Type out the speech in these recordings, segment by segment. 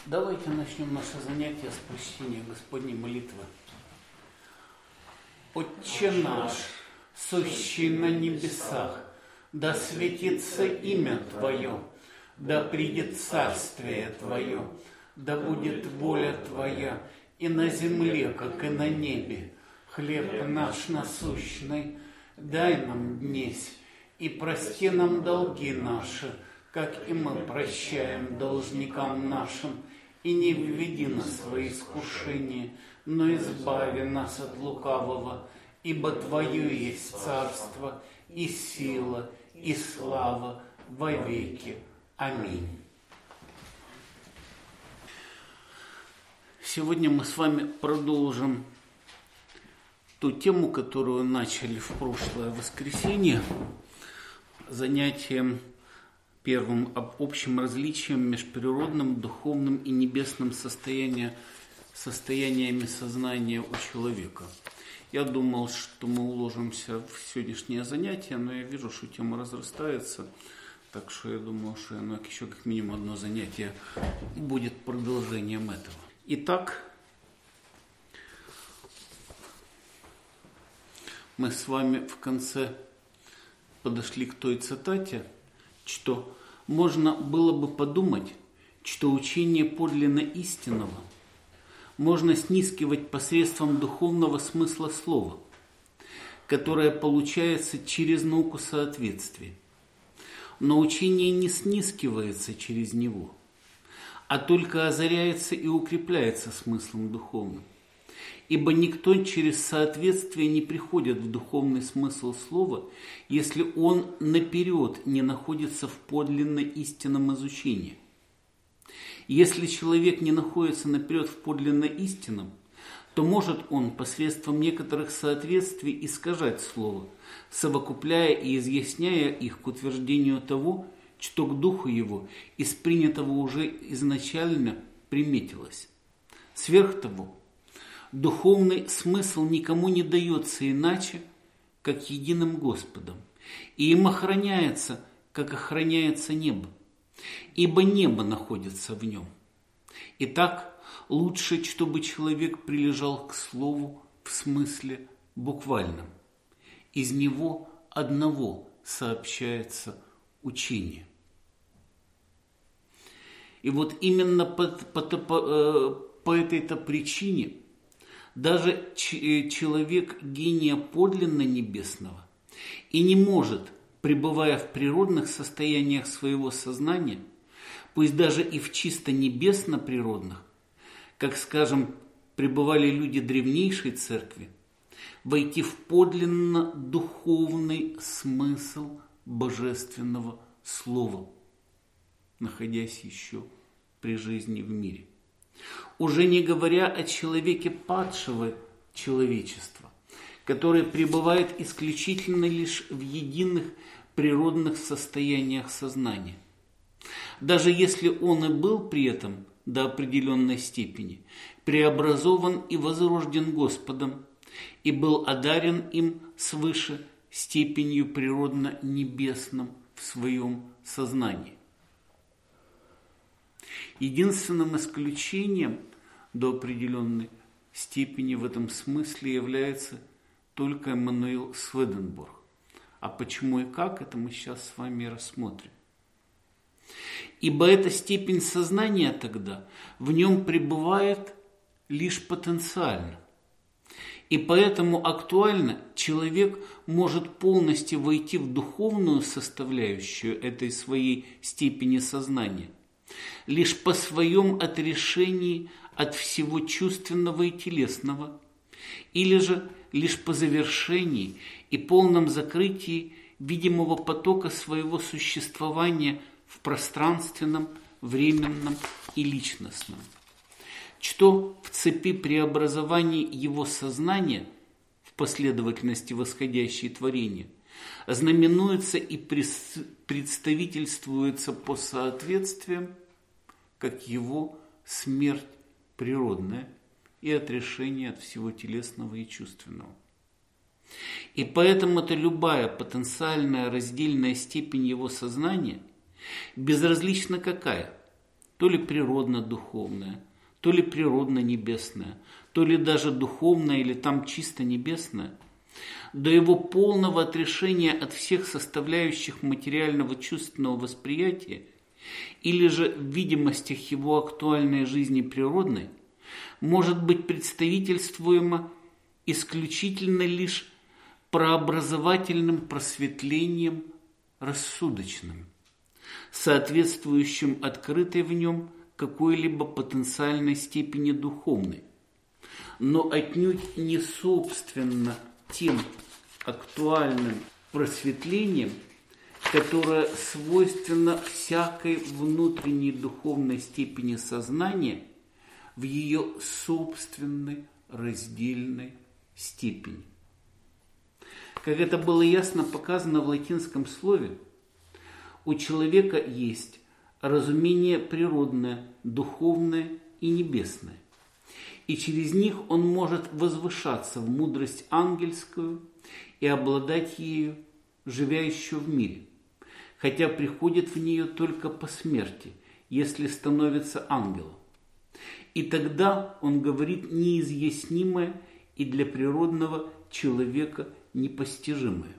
Давайте начнем наше занятие с прочтения Господней молитвы. Отче наш, сущий на небесах, да светится имя Твое, да придет царствие Твое, да будет воля Твоя и на земле, как и на небе. Хлеб наш насущный дай нам днесь, и прости нам долги наши, как и мы прощаем должникам нашим, и не введи нас во искушение, но избави нас от лукавого, ибо Твое есть царство, и сила, и слава во веки. Аминь. Сегодня мы с вами продолжим ту тему, которую начали в прошлое воскресенье, занятием первым об общем различии между природным, духовным и небесным состояниями сознания у человека. Я думал, что мы уложимся в сегодняшнее занятие, но я вижу, что тема разрастается, так что я думаю, что еще как минимум одно занятие будет продолжением этого. Итак, мы с вами в конце подошли к той цитате, что можно было бы подумать, что учение подлинно истинного можно снискивать посредством духовного смысла слова, которое получается через науку соответствия. Но учение не снискивается через него, а только озаряется и укрепляется смыслом духовным. Ибо никто через соответствие не приходит в духовный смысл слова, если он наперед не находится в подлинно истинном изучении. Если человек не находится наперед в подлинно истинном, то может он посредством некоторых соответствий искажать слово, совокупляя и изъясняя их к утверждению того, что к духу его из принятого уже изначально приметилось. Сверх того, духовный смысл никому не дается иначе, как единым Господом, и им охраняется, как охраняется небо, ибо небо находится в нем. Итак, лучше, чтобы человек прилежал к слову в смысле буквальном. Из него одного сообщается учение. И вот именно по этой-то причине даже человек гения подлинно небесного и не может, пребывая в природных состояниях своего сознания, пусть даже и в чисто небесно-природных, как, скажем, пребывали люди древнейшей церкви, войти в подлинно духовный смысл божественного слова, находясь еще при жизни в мире. Уже не говоря о человеке падшего человечества, который пребывает исключительно лишь в единых природных состояниях сознания. Даже если он и был при этом до определенной степени преобразован и возрожден Господом, и был одарен им свыше степенью природно-небесным в своем сознании. Единственным исключением до определенной степени в этом смысле является только Эммануил Сведенборг. А почему и как, это мы сейчас с вами рассмотрим. Ибо эта степень сознания тогда в нем пребывает лишь потенциально. И поэтому актуально человек может полностью войти в духовную составляющую этой своей степени сознания лишь по своем отрешении от всего чувственного и телесного, или же лишь по завершении и полном закрытии видимого потока своего существования в пространственном, временном и личностном, что в цепи преобразований его сознания в последовательности восходящие творения знаменуется и представительствуется по соответствиям, как его смерть природная и отрешение от всего телесного и чувственного. И поэтому-то любая потенциальная раздельная степень его сознания, безразлично какая, то ли природно-духовное, то ли природно-небесное, то ли даже духовное или там чисто небесное, до его полного отрешения от всех составляющих материального чувственного восприятия или же в видимостях его актуальной жизни природной, может быть представительствуемо исключительно лишь прообразовательным просветлением рассудочным, соответствующим открытой в нем какой-либо потенциальной степени духовной, но отнюдь не собственно тем актуальным просветлением, которое свойственно всякой внутренней духовной степени сознания в ее собственной раздельной степени. Как это было ясно показано в латинском слове, у человека есть разумение природное, духовное и небесное, и через них он может возвышаться в мудрость ангельскую и обладать ею, живя еще в мире, хотя приходит в нее только по смерти, если становится ангелом. И тогда он говорит неизъяснимое и для природного человека непостижимое.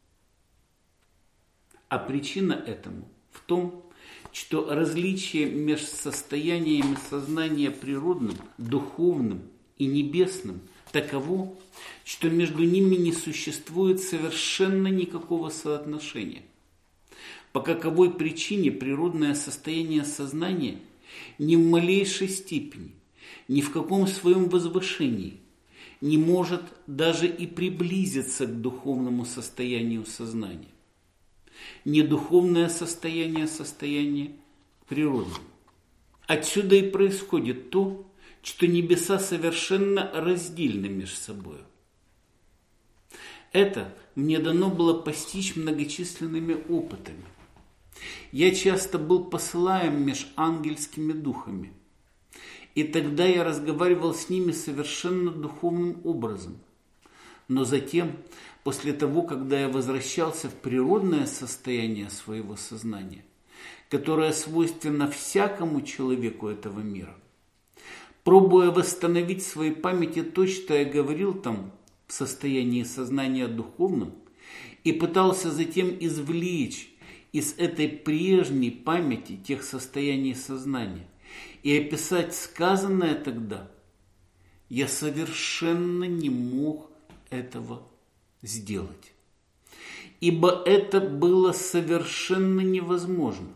А причина этому в том, что различие между состояниями сознания природным, духовным и небесным таково, что между ними не существует совершенно никакого соотношения. По каковой причине природное состояние сознания ни в малейшей степени, ни в каком своем возвышении не может даже и приблизиться к духовному состоянию сознания. Не духовное состояние, состояние природное. Отсюда и происходит то, что небеса совершенно раздельны между собой. Это мне дано было постичь многочисленными опытами. Я часто был посылаем меж ангельскими духами, и тогда я разговаривал с ними совершенно духовным образом. Но затем, после того, когда я возвращался в природное состояние своего сознания, которое свойственно всякому человеку этого мира, пробуя восстановить в своей памяти то, что я говорил там в состоянии сознания духовном, и пытался затем извлечь из этой прежней памяти тех состояний сознания и описать сказанное тогда, я совершенно не мог этого сделать. Ибо это было совершенно невозможно.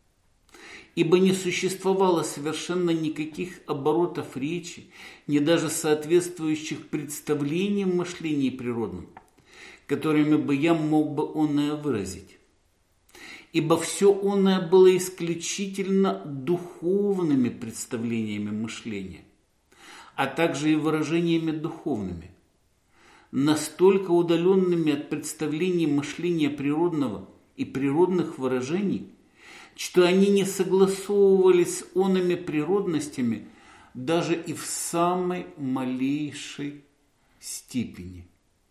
Ибо не существовало совершенно никаких оборотов речи, ни даже соответствующих представлениям мышлений природным, которыми бы я мог бы оное выразить. Ибо все оное было исключительно духовными представлениями мышления, а также и выражениями духовными, настолько удаленными от представлений мышления природного и природных выражений, что они не согласовывались с оными природностями даже и в самой малейшей степени.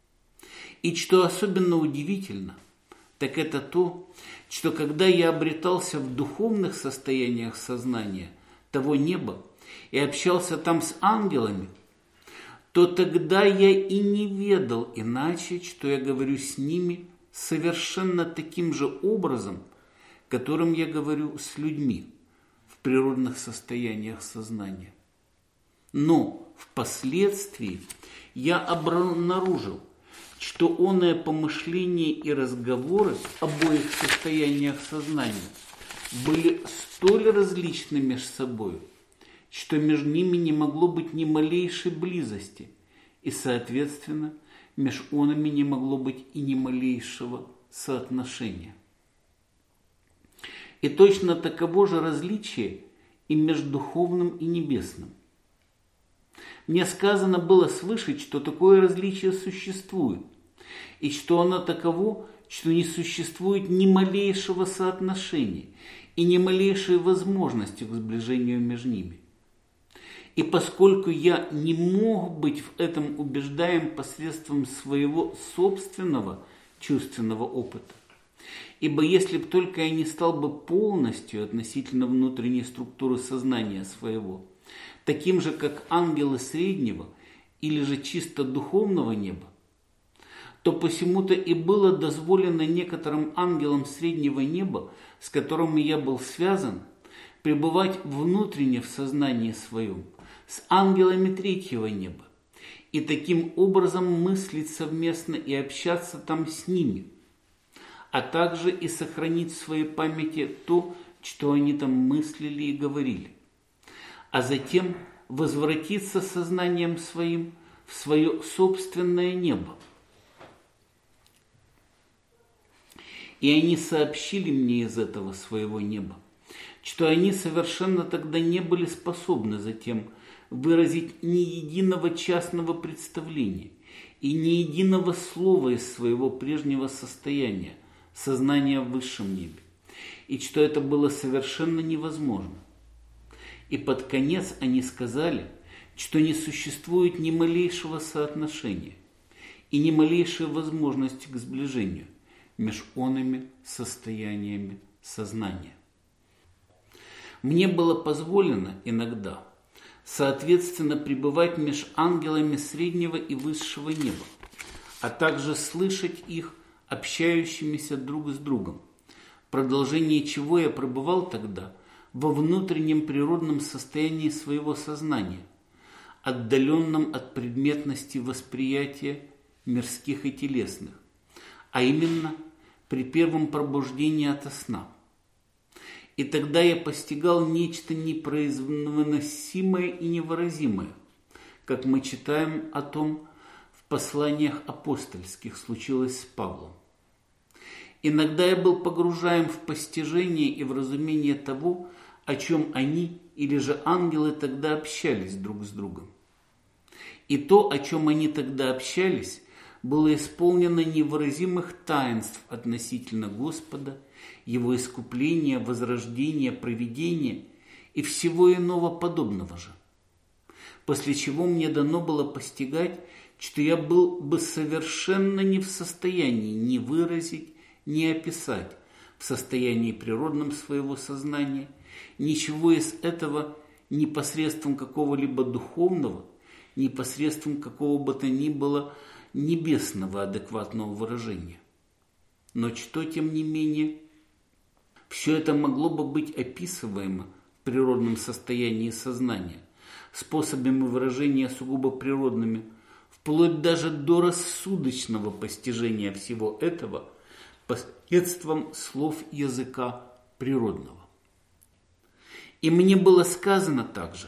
И что особенно удивительно, так это то, что когда я обретался в духовных состояниях сознания того неба и общался там с ангелами, то тогда я и не ведал иначе, что я говорю с ними совершенно таким же образом, которым я говорю с людьми в природных состояниях сознания. Но впоследствии я обнаружил, что оное помышление и разговоры в обоих состояниях сознания были столь различны между собой, что между ними не могло быть ни малейшей близости, и, соответственно, между онами не могло быть и ни малейшего соотношения. И точно таково же различие и между духовным и небесным. Мне сказано было свыше, что такое различие существует, и что оно таково, что не существует ни малейшего соотношения и ни малейшей возможности к сближению между ними. И поскольку я не мог быть в этом убеждаем посредством своего собственного чувственного опыта, Ибо если б только я не стал бы полностью относительно внутренней структуры сознания своего, таким же, как ангелы среднего или же чисто духовного неба, то посему-то и было дозволено некоторым ангелам среднего неба, с которыми я был связан, пребывать внутренне в сознании своем с ангелами третьего неба, и таким образом мыслить совместно и общаться там с ними, а также и сохранить в своей памяти то, что они там мыслили и говорили, а затем возвратиться сознанием своим в свое собственное небо. И они сообщили мне из этого своего неба, что они совершенно тогда не были способны затем выразить ни единого частного представления и ни единого слова из своего прежнего состояния, сознания в высшем небе, и что это было совершенно невозможно. И под конец они сказали, что не существует ни малейшего соотношения и ни малейшей возможности к сближению между оными состояниями сознания. Мне было позволено иногда, соответственно, пребывать между ангелами среднего и высшего неба, а также слышать их общающимися друг с другом, в продолжении чего я пребывал тогда во внутреннем природном состоянии своего сознания, отдаленном от предметности восприятия мирских и телесных, а именно при первом пробуждении ото сна. И тогда я постигал нечто непроизносимое и невыразимое, как мы читаем о том в посланиях апостольских случилось с Павлом. Иногда я был погружаем в постижение и в разумение того, о чем они или же ангелы тогда общались друг с другом. И то, о чем они тогда общались, было исполнено невыразимых таинств относительно Господа, Его искупления, возрождения, провидения и всего иного подобного же. После чего мне дано было постигать, что я был бы совершенно не в состоянии ни выразить, ни описать в состоянии природном своего сознания ничего из этого ни посредством какого-либо духовного, ни посредством какого бы то ни было небесного адекватного выражения. Но что, тем не менее, все это могло бы быть описываемо в природном состоянии сознания, способами выражения сугубо природными, вплоть даже до рассудочного постижения всего этого посредством слов языка природного. И мне было сказано также,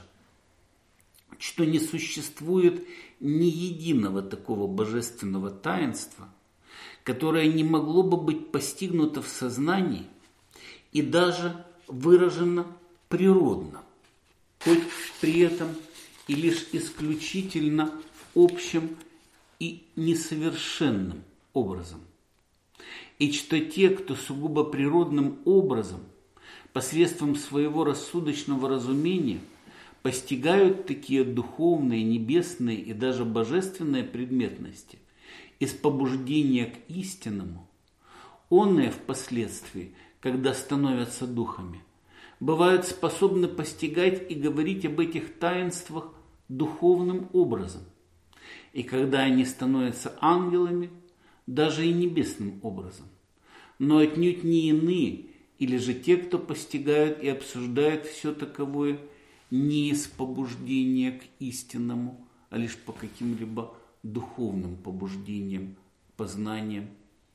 что не существует ни единого такого божественного таинства, которое не могло бы быть постигнуто в сознании и даже выражено природно, хоть при этом и лишь исключительно общим и несовершенным образом. И что те, кто сугубо природным образом, посредством своего рассудочного разумения, постигают такие духовные, небесные и даже божественные предметности из побуждения к истинному, онные впоследствии, когда становятся духами, бывают способны постигать и говорить об этих таинствах духовным образом, и когда они становятся ангелами, даже и небесным образом, но отнюдь не иные, или же те, кто постигают и обсуждают все таковое не из побуждения к истинному, а лишь по каким-либо духовным побуждениям, познаниям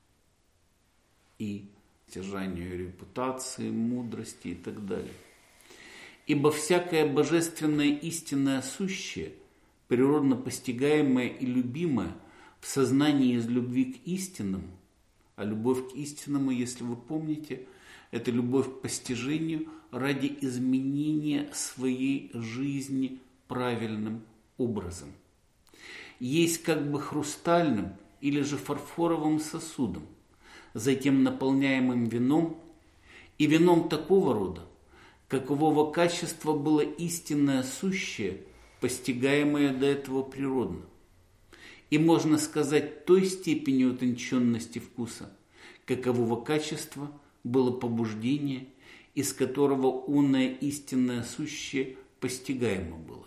и стяжанию репутации, мудрости и так далее. Ибо всякое божественное истинное сущее, природно постигаемое и любимое в сознании из любви к истинному, а любовь к истинному, если вы помните, это любовь к постижению ради изменения своей жизни правильным образом. Есть как бы хрустальным или же фарфоровым сосудом, затем наполняемым вином, и вином такого рода, какового качества было истинное сущее, постигаемое до этого природно. И можно сказать той степени утонченности вкуса, какового качества было побуждение, из которого оное истинное сущее постигаемо было.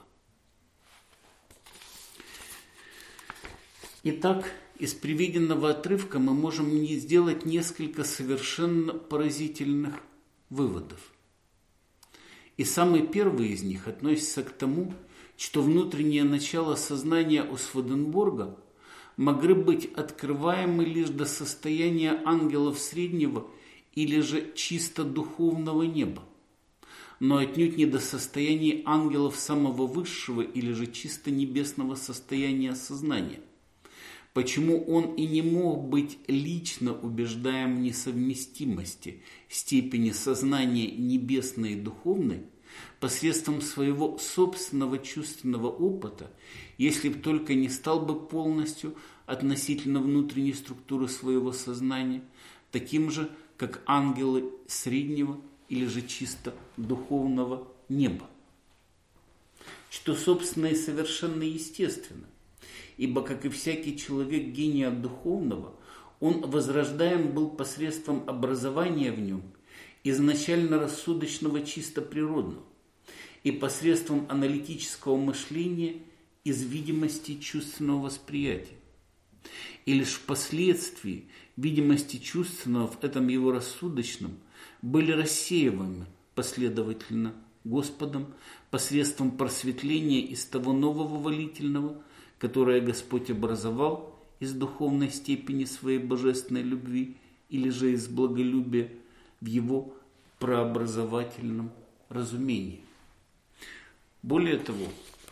Итак, из приведенного отрывка мы можем сделать несколько совершенно поразительных выводов. И самый первый из них относится к тому, что внутреннее начало сознания у Сведенборга могли быть открываемы лишь до состояния ангелов среднего или же чисто духовного неба, но отнюдь не до состояния ангелов самого высшего или же чисто небесного состояния сознания. Почему он и не мог быть лично убеждаем в несовместимости степени сознания небесной и духовной посредством своего собственного чувственного опыта, если б только не стал бы полностью относительно внутренней структуры своего сознания, таким же, как ангелы среднего или же чисто духовного неба. Что, собственно, и совершенно естественно. Ибо, как и всякий человек гения духовного, он возрождаем был посредством образования в нем, изначально рассудочного чисто природного, и посредством аналитического мышления из видимости чувственного восприятия. И лишь впоследствии видимости чувственного в этом его рассудочном были рассеиваемы последовательно Господом посредством просветления из того нового волительного, которое Господь образовал из духовной степени своей божественной любви или же из благолюбия в его прообразовательном разумении. Более того,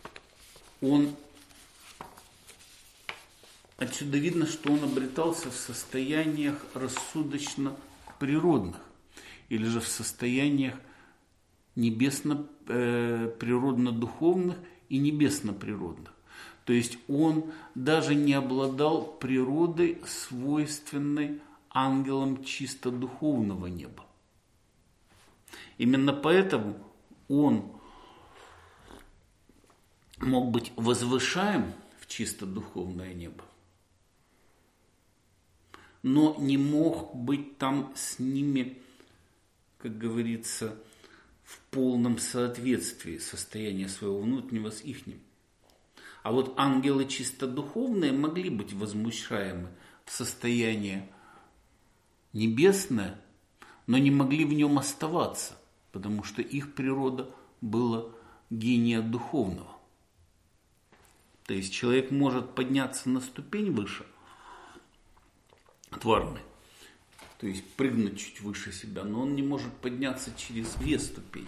отсюда видно, что он обретался в состояниях рассудочно-природных или же в состояниях небесно-природно-духовных и небесно-природных. То есть он даже не обладал природой, свойственной ангелам чисто духовного неба. Именно поэтому он мог быть возвышаем в чисто духовное небо, но не мог быть там с ними, как говорится, в полном соответствии состояния своего внутреннего с ихним. А вот ангелы чисто духовные могли быть возмущаемы в состояние небесное, но не могли в нем оставаться, потому что их природа была гения духовного. То есть человек может подняться на ступень выше тварной, то есть прыгнуть чуть выше себя, но он не может подняться через две ступени.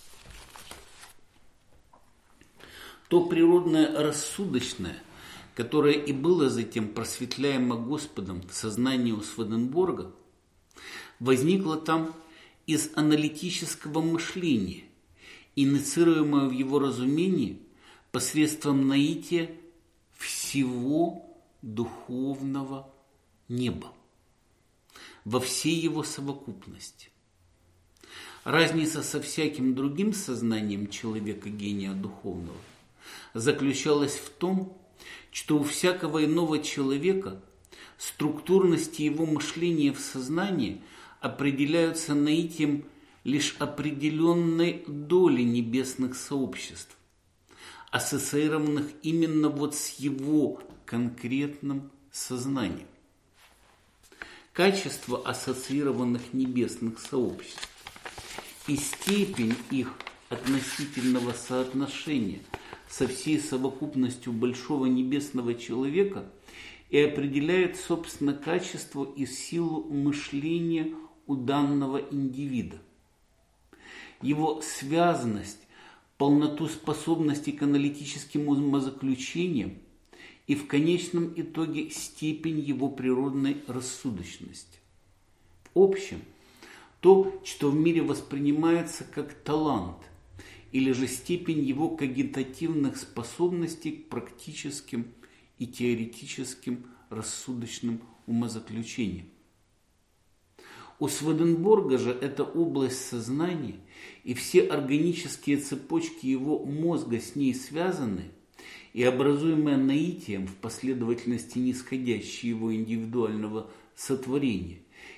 То природное рассудочное, которое и было затем просветляемо Господом в сознании у Сведенборга, возникло там из аналитического мышления, инициируемое в его разумении посредством наития всего духовного неба во всей его совокупности. Разница со всяким другим сознанием человека гения духовного заключалась в том, что у всякого иного человека структурности его мышления в сознании определяются наитием лишь определенной доли небесных сообществ, ассоциированных именно вот с его конкретным сознанием. Качество ассоциированных небесных сообществ и степень их относительного соотношения со всей совокупностью большого небесного человека и определяет, собственно, качество и силу мышления у данного индивида. Его связанность, полноту способностей к аналитическим умозаключениям и в конечном итоге степень его природной рассудочности. В общем, то, что в мире воспринимается как талант, или же степень его когитативных способностей к практическим и теоретическим рассудочным умозаключениям. У Сведенборга же эта область сознания и все органические цепочки его мозга с ней связаны, и образуемые наитием в последовательности нисходящей его индивидуального сотворения,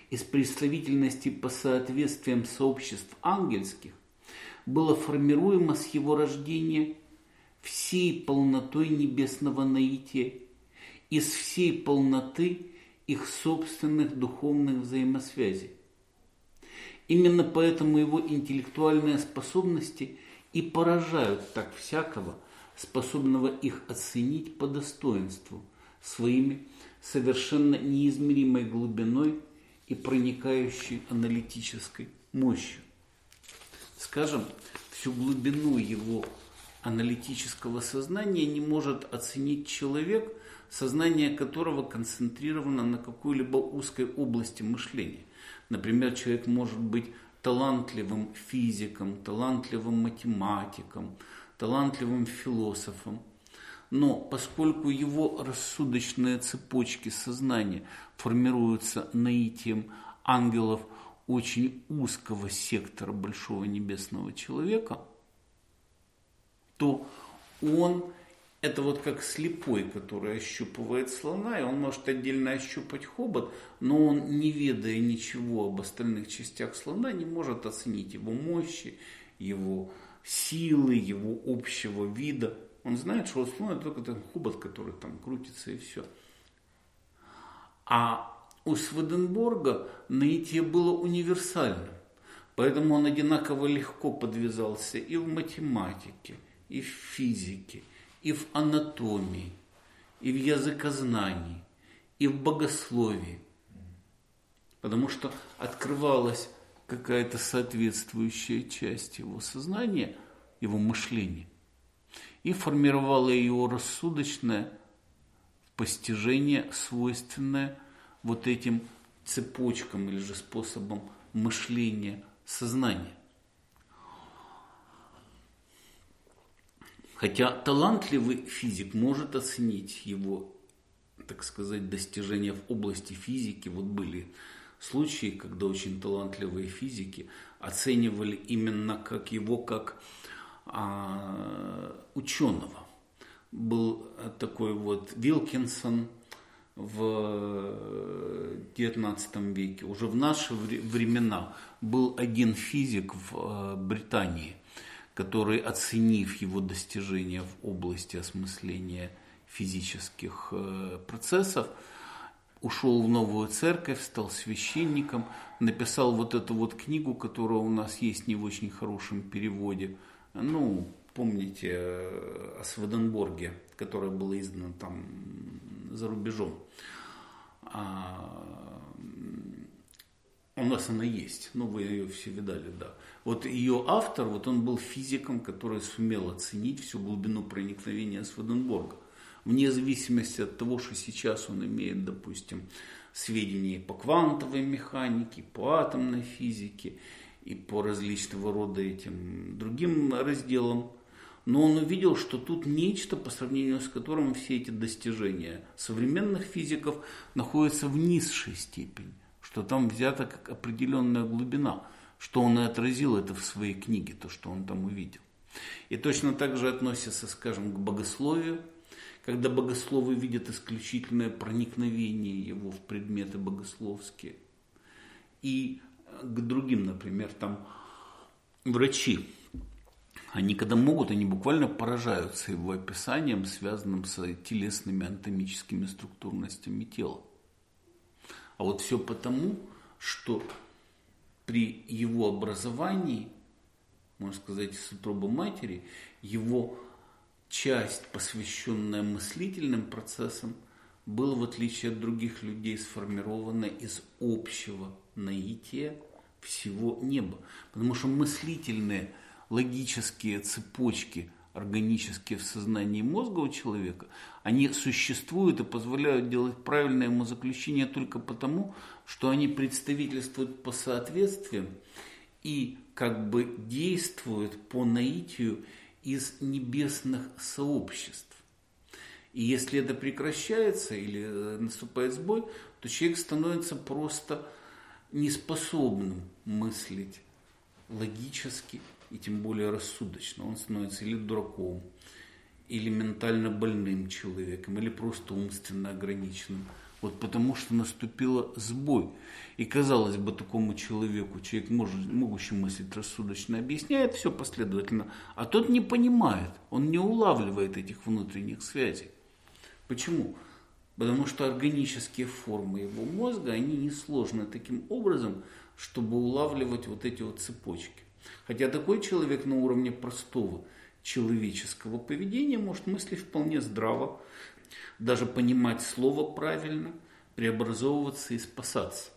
из представительности по соответствиям сообществ ангельских было формируемо с его рождения всей полнотой небесного наития, из всей полноты их собственных духовных взаимосвязей. Именно поэтому его интеллектуальные способности и поражают так всякого, способного их оценить по достоинству, своими совершенно неизмеримой глубиной и проникающей аналитической мощью. Скажем, всю глубину его аналитического сознания не может оценить человек, сознание которого концентрировано на какой-либо узкой области мышления. Например, человек может быть талантливым физиком, талантливым математиком, талантливым философом. Но поскольку его рассудочные цепочки сознания формируются наитием ангелов очень узкого сектора большого небесного человека, то он, это вот как слепой, который ощупывает слона, и он может отдельно ощупать хобот, но он, не ведая ничего об остальных частях слона, не может оценить его мощи, его силы, его общего вида. Он знает, что слон это только там хобот, который там крутится, и все. А у Сведенборга наитие было универсальным, поэтому он одинаково легко подвязался и в математике, и в физике, и в анатомии, и в языкознании, и в богословии, потому что открывалась какая-то соответствующая часть его сознания, его мышления, и формировала его рассудочное постижение, свойственное вот этим цепочкам или же способом мышления сознания. Хотя талантливый физик может оценить его, так сказать, достижения в области физики. Вот были случаи, когда очень талантливые физики оценивали именно как его как ученого. Был такой вот Вилкинсон в XIX веке. Уже в наши времена был один физик в Британии, который, оценив его достижения в области осмысления физических процессов, ушел в новую церковь, стал священником, написал вот эту вот книгу, которая у нас есть не в очень хорошем переводе. Ну, помните о Сведенборге, которая была издана там за рубежом. У нас она есть, но вы ее все видали, да. Вот ее автор, вот он был физиком, который сумел оценить всю глубину проникновения Сведенборга. Вне зависимости от того, что сейчас он имеет, допустим, сведения по квантовой механике, по атомной физике и по различного рода этим другим разделам. Но он увидел, что тут нечто, по сравнению с которым все эти достижения современных физиков находятся в низшей степени, что там взята как определенная глубина, что он и отразил это в своей книге, то, что он там увидел. И точно так же относится, скажем, к богословию, когда богословы видят исключительное проникновение его в предметы богословские. И к другим, например, там врачи, они когда могут, они буквально поражаются его описанием, связанным с телесными анатомическими структурностями тела. А вот все потому, что при его образовании, можно сказать, из утробы матери, его часть, посвященная мыслительным процессам, была, в отличие от других людей, сформирована из общего наития всего неба. Потому что мыслительные, логические цепочки, органические в сознании мозга у человека, они существуют и позволяют делать правильное умозаключение только потому, что они представительствуют по соответствиям и как бы действуют по наитию из небесных сообществ. И если это прекращается или наступает сбой, то человек становится просто неспособным мыслить логически и тем более рассудочно. Он становится или дураком, или ментально больным человеком, или просто умственно ограниченным. Вот потому что наступил сбой. И, казалось бы, такому человеку, человек, могущий мыслить рассудочно, объясняет все последовательно, а тот не понимает, он не улавливает этих внутренних связей. Почему? Потому что органические формы его мозга, они не сложны таким образом, чтобы улавливать вот эти вот цепочки. Хотя такой человек на уровне простого человеческого поведения может мыслить вполне здраво, даже понимать слово правильно, преобразовываться и спасаться.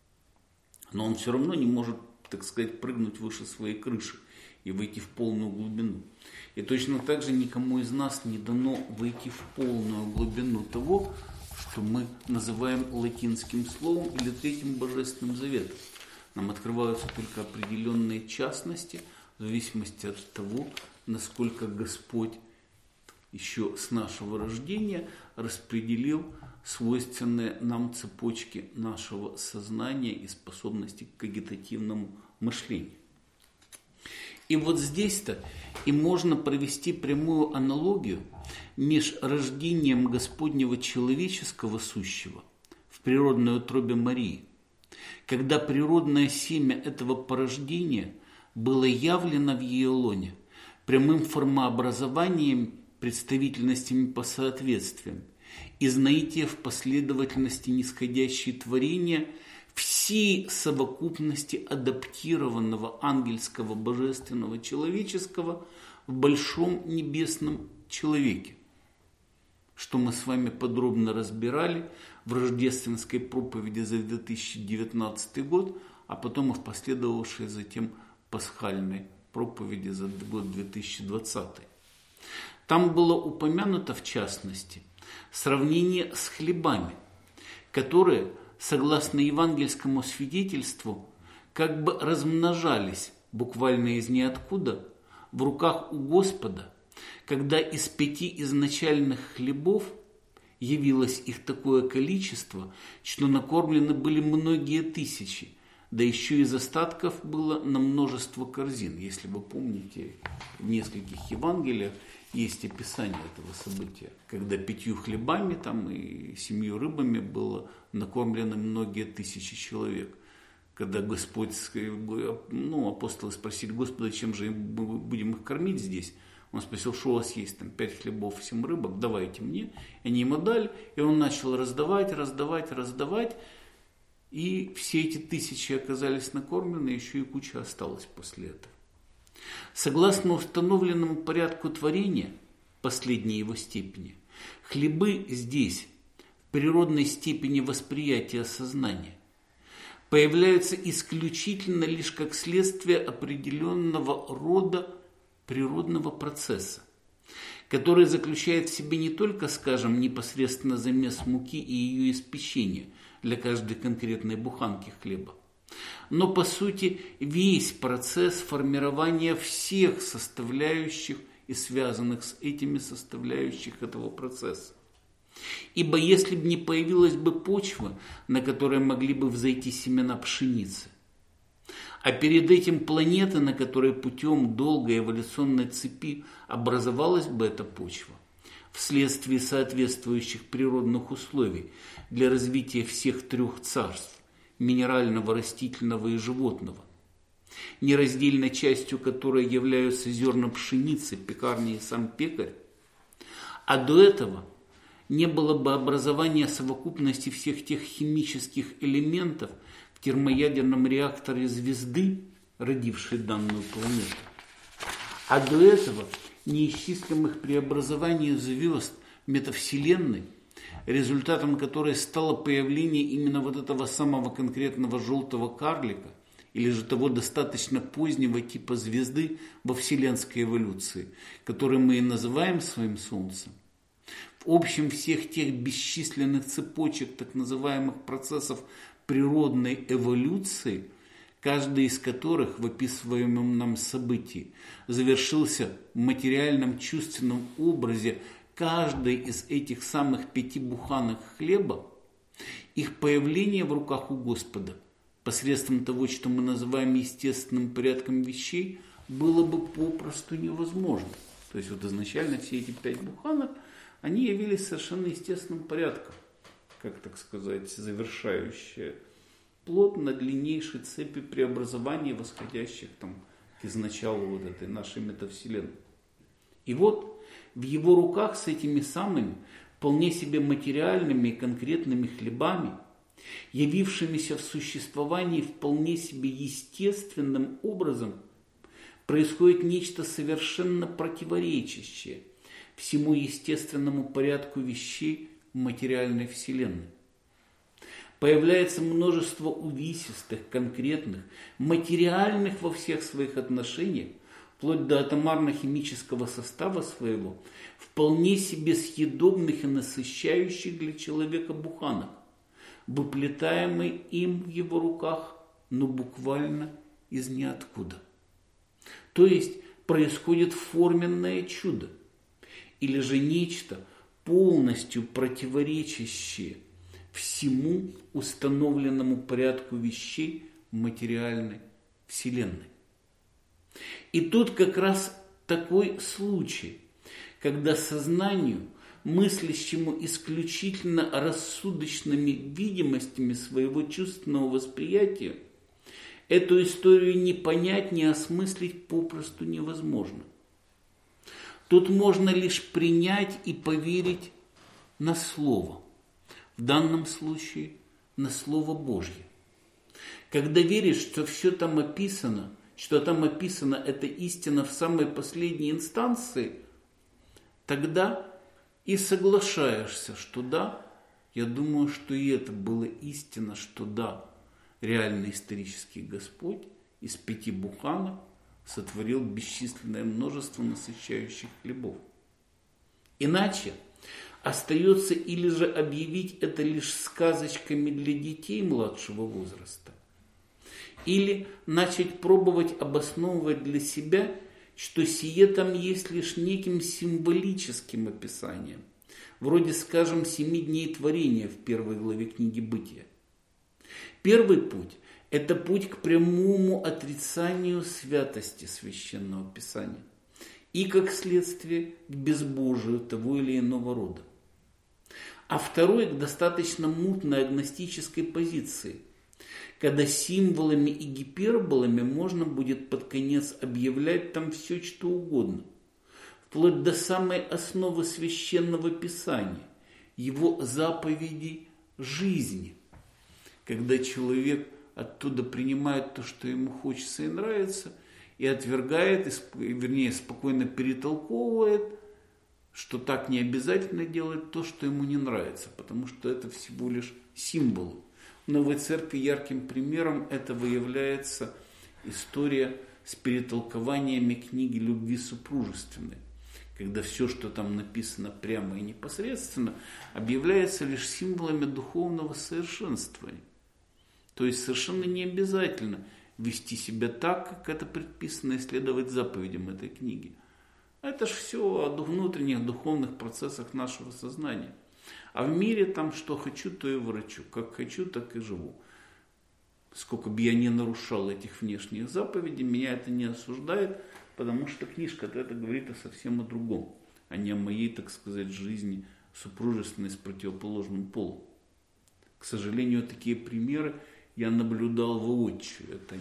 Но он все равно не может, так сказать, прыгнуть выше своей крыши и выйти в полную глубину. И точно так же никому из нас не дано выйти в полную глубину того, что мы называем латинским словом или Третьим Божественным Заветом. Нам открываются только определенные частности в зависимости от того, насколько Господь еще с нашего рождения распределил свойственные нам цепочки нашего сознания и способности к когитативному мышлению. И вот здесь-то и можно провести прямую аналогию между рождением Господнего человеческого сущего в природной утробе Марии, когда природное семя этого порождения было явлено в ее лоне прямым формообразованием, представительностями по соответствиям, из наития в последовательности нисходящие творения всей совокупности адаптированного ангельского, божественного, человеческого в большом небесном человеке, что мы с вами подробно разбирали в рождественской проповеди за 2019 год, а потом и в последовавшей затем пасхальной проповеди за год 2020. Там было упомянуто, в частности, сравнение с хлебами, которые, согласно евангельскому свидетельству, как бы размножались буквально из ниоткуда в руках у Господа, когда из 5 изначальных хлебов явилось их такое количество, что накормлены были многие тысячи, да еще из остатков было на множество корзин. Если вы помните, в нескольких Евангелиях есть описание этого события, когда 5 хлебами там, и 7 рыбами было накормлено многие тысячи человек. Когда Господь, апостолы спросили Господа, чем же мы будем их кормить здесь, он спросил, что у вас есть, там 5 хлебов и 7 рыбок, давайте мне. И они ему дали, и он начал раздавать, и все эти тысячи оказались накормлены, еще и куча осталась после этого. Согласно установленному порядку творения, последней его степени, хлебы здесь, в природной степени восприятия сознания, появляются исключительно лишь как следствие определенного рода природного процесса, который заключает в себе не только, скажем, непосредственно замес муки и ее испечение для каждой конкретной буханки хлеба, но, по сути, весь процесс формирования всех составляющих и связанных с этими составляющих этого процесса. Ибо если бы не появилась бы почва, на которой могли бы взойти семена пшеницы, а перед этим планеты, на которой путем долгой эволюционной цепи образовалась бы эта почва, вследствие соответствующих природных условий для развития всех 3 царств, минерального, растительного и животного, нераздельной частью которой являются зерна пшеницы, пекарни и сам пекарь, а до этого не было бы образования совокупности всех тех химических элементов в термоядерном реакторе звезды, родившей данную планету, а до этого неисчислимых преобразований звезд метавселенной, результатом которой стало появление именно вот этого самого конкретного желтого карлика, или же того достаточно позднего типа звезды во вселенской эволюции, который мы и называем своим Солнцем. В общем всех тех бесчисленных цепочек так называемых процессов природной эволюции, каждый из которых в описываемом нам событии завершился в материальном чувственном образе каждой из этих самых 5 буханок хлеба, их появление в руках у Господа посредством того, что мы называем естественным порядком вещей, было бы попросту невозможно. То есть вот изначально все эти 5 буханок, они явились совершенно естественным порядком, как так сказать, завершающая плод на длиннейшей цепи преобразований, восходящих там к изначалу вот этой нашей метавселенной. И вот в его руках с этими самыми вполне себе материальными и конкретными хлебами, явившимися в существовании вполне себе естественным образом, происходит нечто совершенно противоречащее всему естественному порядку вещей в материальной вселенной. Появляется множество увесистых, конкретных, материальных во всех своих отношениях, вплоть до атомарно-химического состава своего, вполне себе съедобных и насыщающих для человека буханок, выплетаемый им в его руках, но буквально из ниоткуда. То есть происходит форменное чудо, или же нечто полностью противоречащее всему установленному порядку вещей в материальной вселенной. И тут как раз такой случай, когда сознанию, мыслящему исключительно рассудочными видимостями своего чувственного восприятия, эту историю не понять, не осмыслить попросту невозможно. Тут можно лишь принять и поверить на слово. В данном случае на Слово Божье. Когда веришь, что все там описано, что там описано это истина в самой последней инстанции, тогда и соглашаешься, что да, я думаю, что и это было истина, что да, реальный исторический Господь из 5 буханок сотворил бесчисленное множество насыщающих хлебов. Иначе остается или же объявить это лишь сказочками для детей младшего возраста, или начать пробовать обосновывать для себя, что сие там есть лишь неким символическим описанием, вроде, скажем, 7 дней творения в 1 главе книги Бытия. Первый путь – это путь к прямому отрицанию святости Священного Писания и, как следствие, к безбожию того или иного рода. А второй к достаточно мутной агностической позиции, когда символами и гиперболами можно будет под конец объявлять там все, что угодно, вплоть до самой основы Священного Писания, его заповедей жизни, когда человек оттуда принимает то, что ему хочется и нравится, и отвергает, вернее, спокойно перетолковывает, что так не обязательно делать то, что ему не нравится, потому что это всего лишь символы. В Новой Церкви ярким примером этого является история с перетолкованиями книги любви супружественной, когда все, что там написано прямо и непосредственно, объявляется лишь символами духовного совершенствования. То есть совершенно не обязательно вести себя так, как это предписано, и следовать заповедям этой книги. Это же все о внутренних духовных процессах нашего сознания. А в мире там что хочу, то и врачу. Как хочу, так и живу. Сколько бы я ни нарушал этих внешних заповедей, меня это не осуждает, потому что книжка-то это говорит о совсем о другом, а не о моей, так сказать, жизни супружественной с противоположным полом. К сожалению, такие примеры я наблюдал воочию. Это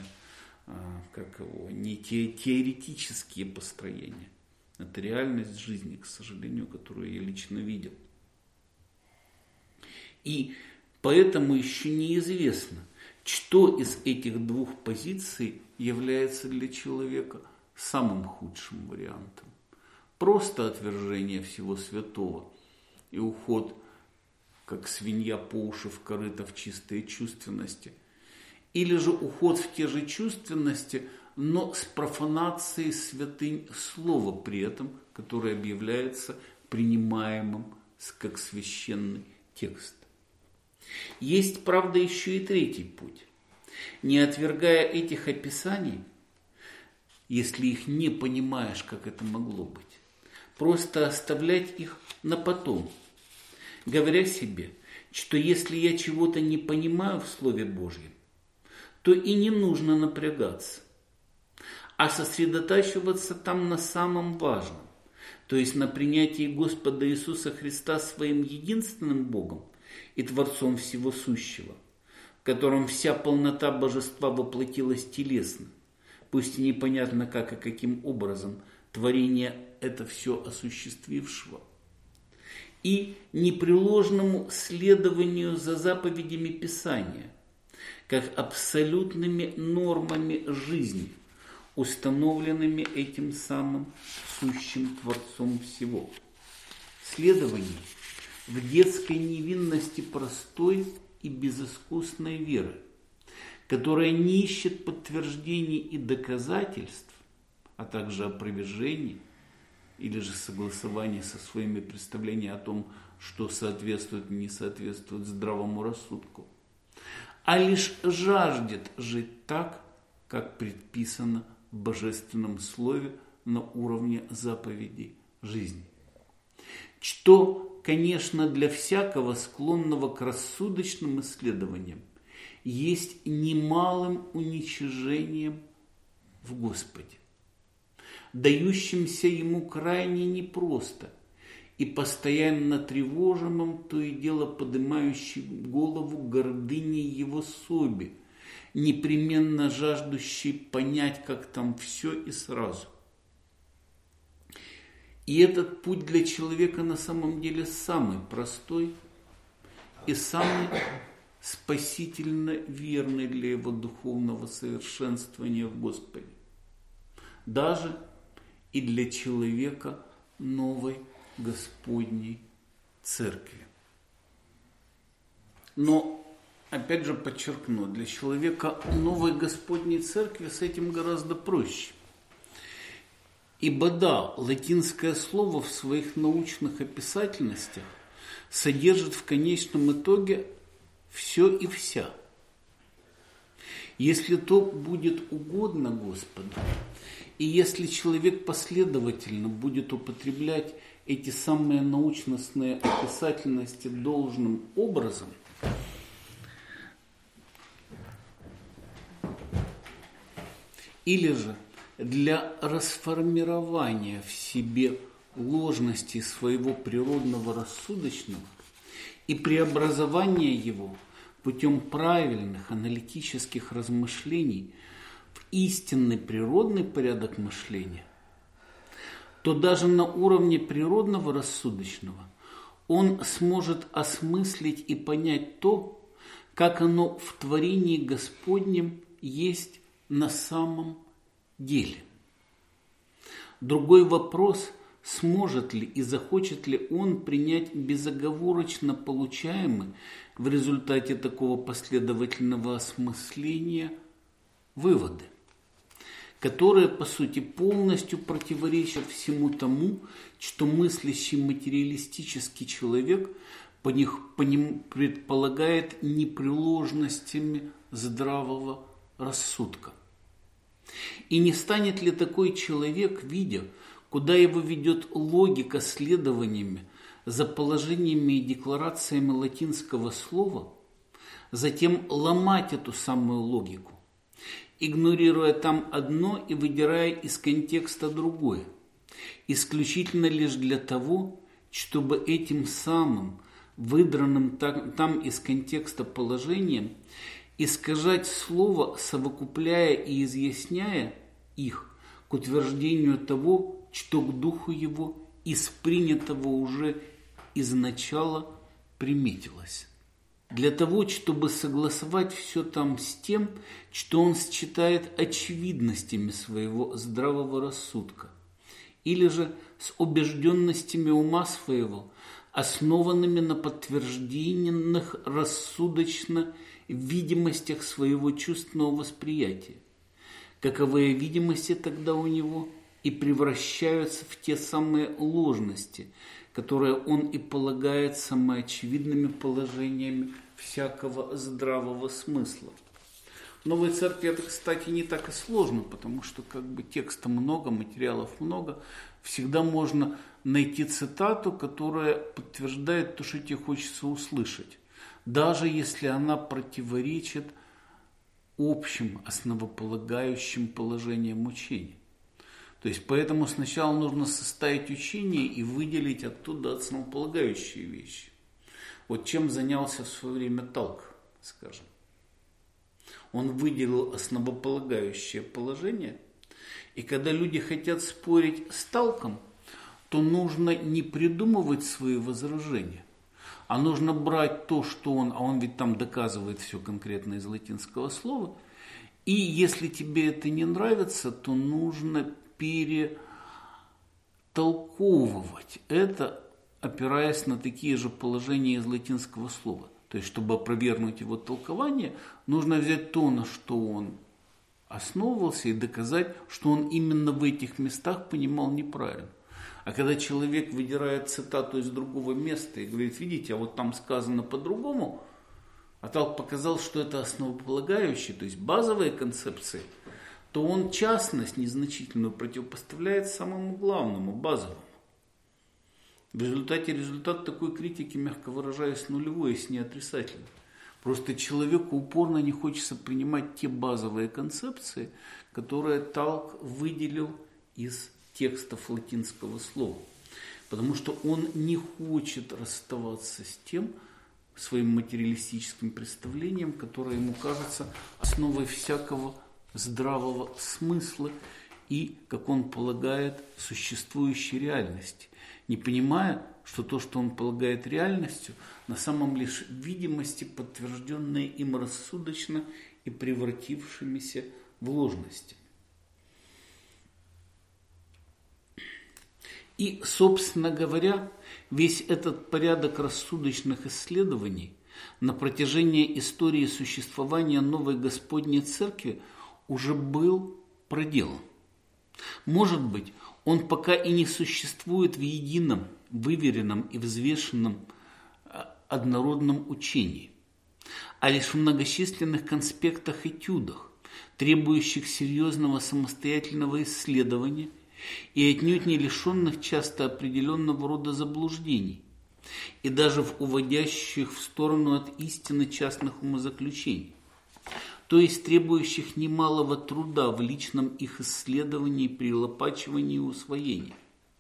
не теоретические построения. Это реальность жизни, к сожалению, которую я лично видел. И поэтому еще неизвестно, что из этих двух позиций является для человека самым худшим вариантом. Просто отвержение всего святого и уход, как свинья по уши в корыто, в чистые чувственности. Или же уход в те же чувственности, но с профанацией святынь слова при этом, которое объявляется принимаемым как священный текст. Есть, правда, еще и третий путь. Не отвергая этих описаний, если их не понимаешь, как это могло быть, просто оставлять их на потом, говоря себе, что если я чего-то не понимаю в Слове Божьем, то и не нужно напрягаться, а сосредотачиваться там на самом важном, то есть на принятии Господа Иисуса Христа своим единственным Богом и Творцом всего сущего, в котором вся полнота божества воплотилась телесно, пусть и непонятно как и каким образом, творение это все осуществившего, и непреложному следованию за заповедями Писания, как абсолютными нормами жизни, установленными этим самым сущим Творцом всего. Следование в детской невинности простой и безыскусной веры, которая не ищет подтверждений и доказательств, а также опровержений или же согласования со своими представлениями о том, что соответствует и не соответствует здравому рассудку, а лишь жаждет жить так, как предписано в божественном слове на уровне заповедей жизни. Что, конечно, для всякого склонного к рассудочным исследованиям есть немалым уничижением в Господе, дающимся ему крайне непросто и постоянно тревожимым, то и дело поднимающим голову гордыней его соби, непременно жаждущий понять, как там все и сразу. И этот путь для человека на самом деле самый простой и самый спасительно верный для его духовного совершенствования в Господе. Даже и для человека новой Господней Церкви. Но, опять же подчеркну, для человека новой Господней Церкви с этим гораздо проще. Ибо да, латинское слово в своих научных описательностях содержит в конечном итоге все и вся. Если то будет угодно Господу, и если человек последовательно будет употреблять эти самые научностные описательности должным образом, или же для расформирования в себе ложности своего природного рассудочного и преобразования его путем правильных аналитических размышлений в истинный природный порядок мышления, то даже на уровне природного рассудочного он сможет осмыслить и понять то, как оно в творении Господнем есть на самом деле. Другой вопрос, сможет ли и захочет ли он принять безоговорочно получаемый в результате такого последовательного осмысления выводы, которые, по сути, полностью противоречат всему тому, что мыслящий материалистический человек по ним предполагает непреложностями здравого рассудка. И не станет ли такой человек, видя, куда его ведет логика следованиями за положениями и декларациями латинского слова, затем ломать эту самую логику, игнорируя там одно и выдирая из контекста другое, исключительно лишь для того, чтобы этим самым выдранным там из контекста положением искажать слово, совокупляя и изъясняя их к утверждению того, что к духу его из принятого уже изначала приметилось. Для того, чтобы согласовать все там с тем, что он считает очевидностями своего здравого рассудка, или же с убежденностями ума своего, основанными на подтвержденных рассудочно видимостях своего чувственного восприятия. Каковые видимости тогда у него и превращаются в те самые ложности, которые он и полагает самоочевидными положениями всякого здравого смысла. В Новой Церкви это, кстати, не так и сложно, потому что текста много, материалов много. Всегда можно найти цитату, которая подтверждает то, что тебе хочется услышать, даже если она противоречит общим, основополагающим положениям учения. То есть, поэтому сначала нужно составить учение и выделить оттуда основополагающие вещи. Вот чем занялся в свое время Талк, скажем. Он выделил основополагающее положение, и когда люди хотят спорить с Талком, то нужно не придумывать свои возражения, а нужно брать то, что он, а он ведь там доказывает все конкретно из латинского слова, и если тебе это не нравится, то нужно перетолковывать это, опираясь на такие же положения из латинского слова. То есть, чтобы опровергнуть его толкование, нужно взять то, на что он основывался, и доказать, что он именно в этих местах понимал неправильно. А когда человек выдирает цитату из другого места и говорит, видите, а вот там сказано по-другому, а Талк показал, что это основополагающие, то есть базовые концепции, то он частность незначительную противопоставляет самому главному, базовому. В результате результат такой критики, мягко выражаясь, нулевой, если не отрицательный. Просто человеку упорно не хочется принимать те базовые концепции, которые Талк выделил из текстов латинского слова. Потому что он не хочет расставаться с тем своим материалистическим представлением, которое ему кажется основой всякого здравого смысла и, как он полагает, существующей реальности, не понимая, что то, что он полагает реальностью, на самом лишь видимости, подтвержденные им рассудочно и превратившимися в ложности. И, собственно говоря, весь этот порядок рассудочных исследований на протяжении истории существования новой Господней Церкви уже был проделан. Может быть, он пока и не существует в едином, выверенном и взвешенном однородном учении, а лишь в многочисленных конспектах-этюдах, требующих серьезного самостоятельного исследования и отнюдь не лишенных часто определенного рода заблуждений, и даже в уводящих в сторону от истины частных умозаключений, то есть требующих немалого труда в личном их исследовании, перелопачивании и усвоении.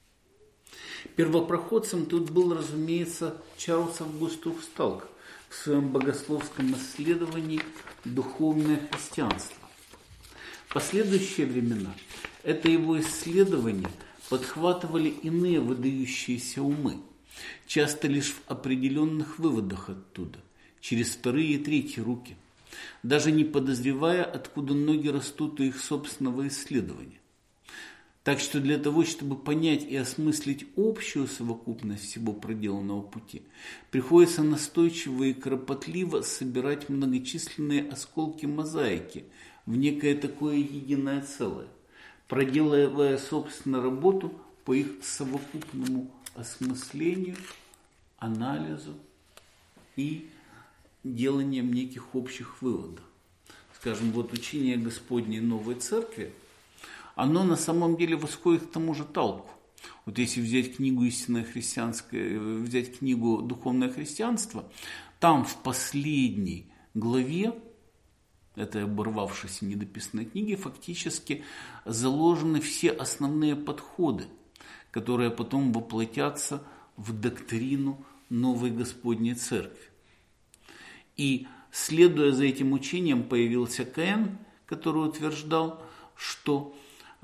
Первопроходцем тут был, разумеется, Чарльз Августус Талк в своем богословском исследовании «Духовное христианство». В последующие времена это его исследование подхватывали иные выдающиеся умы, часто лишь в определенных выводах оттуда, через вторые и третьи руки, даже не подозревая, откуда ноги растут у их собственного исследования. Так что для того, чтобы понять и осмыслить общую совокупность всего проделанного пути, приходится настойчиво и кропотливо собирать многочисленные осколки мозаики в некое такое единое целое, проделывая, собственно, работу по их совокупному осмыслению, анализу и деланием неких общих выводов. Скажем, вот учение Господней Новой Церкви, оно на самом деле восходит к тому же Талку. Вот если взять книгу «Истинное христианское», взять книгу «Духовное христианство», там в последней главе этой оборвавшейся недописанной книги фактически заложены все основные подходы, которые потом воплотятся в доктрину новой Господней Церкви. И следуя за этим учением, появился К.Н., который утверждал, что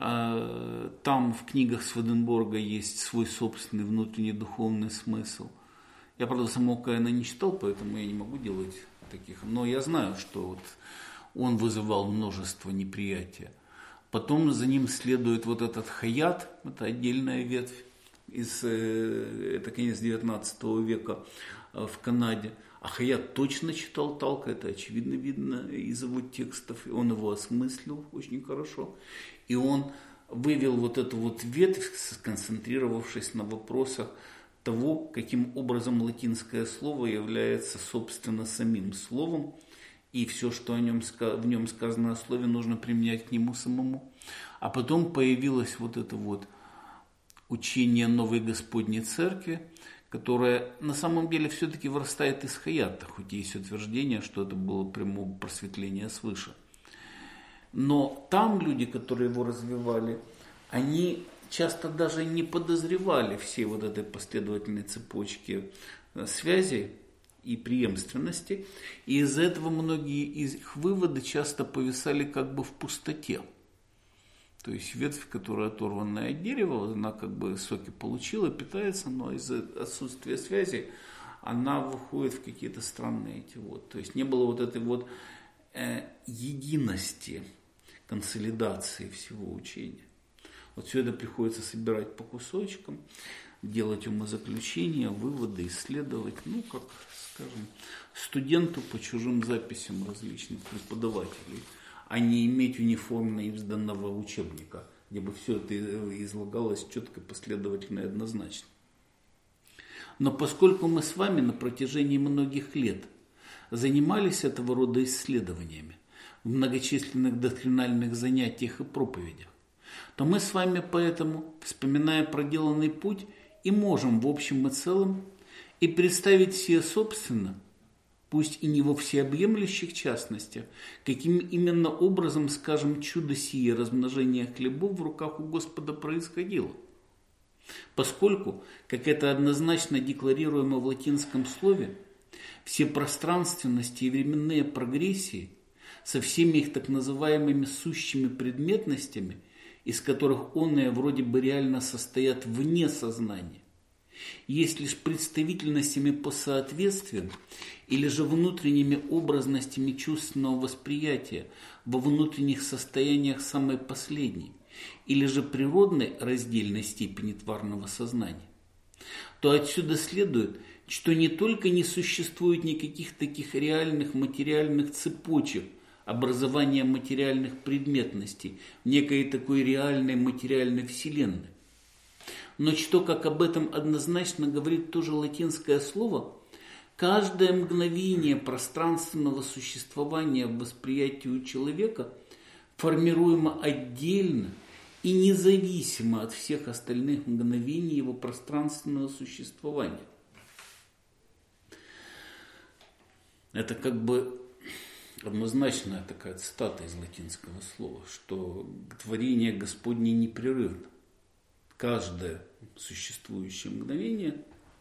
там в книгах Сведенборга есть свой собственный внутренний духовный смысл. Я, правда, самого К.Н. не читал, поэтому я не могу делать таких. Но я знаю, что вот он вызывал множество неприятия. Потом за ним следует вот этот Хаят, это отдельная ветвь, это конец 19 века в Канаде. А Хаят точно читал Талка, это очевидно видно из его текстов, и он его осмыслил очень хорошо. И он вывел вот эту вот ветвь, сконцентрировавшись на вопросах того, каким образом латинское слово является, собственно, самим словом, и все, что в нем сказано о слове, нужно применять к нему самому. А потом появилось вот это вот учение новой Господней Церкви, которое на самом деле все-таки вырастает из Хаята, хоть есть утверждение, что это было прямое просветление свыше. Но там люди, которые его развивали, они часто даже не подозревали всей вот этой последовательной цепочки связей и преемственности. И из-за этого многие из их выводы часто повисали как бы в пустоте. То есть ветвь, которая оторванная от дерева, она как бы соки получила, питается, но из-за отсутствия связи она выходит в какие-то странные эти вот. То есть не было вот этой вот единости, консолидации всего учения. Вот все это приходится собирать по кусочкам, делать умозаключения, выводы, исследовать, ну, как, скажем, студенту по чужим записям различных преподавателей, а не иметь униформно изданного учебника, где бы все это излагалось четко, последовательно и однозначно. Но поскольку мы с вами на протяжении многих лет занимались этого рода исследованиями в многочисленных доктринальных занятиях и проповедях, то мы с вами поэтому, вспоминая проделанный путь, и можем в общем и целом и представить себе собственно, пусть и не во всеобъемлющих частностях, каким именно образом, скажем, чудо сие размножения хлебов в руках у Господа происходило. Поскольку, как это однозначно декларируемо в латинском слове, все пространственности и временные прогрессии со всеми их так называемыми сущими предметностями, из которых оные вроде бы реально состоят вне сознания, есть лишь представительностями по соответствиям или же внутренними образностями чувственного восприятия во внутренних состояниях самой последней, или же природной раздельной степени тварного сознания, то отсюда следует, что не только не существует никаких таких реальных материальных цепочек образования материальных предметностей в некой такой реальной материальной вселенной, но что, как об этом однозначно говорит тоже латинское слово, каждое мгновение пространственного существования в восприятии у человека формируемо отдельно и независимо от всех остальных мгновений его пространственного существования. Это как бы однозначная такая цитата из латинского слова, что творение Господне непрерывно. Каждое существующее мгновение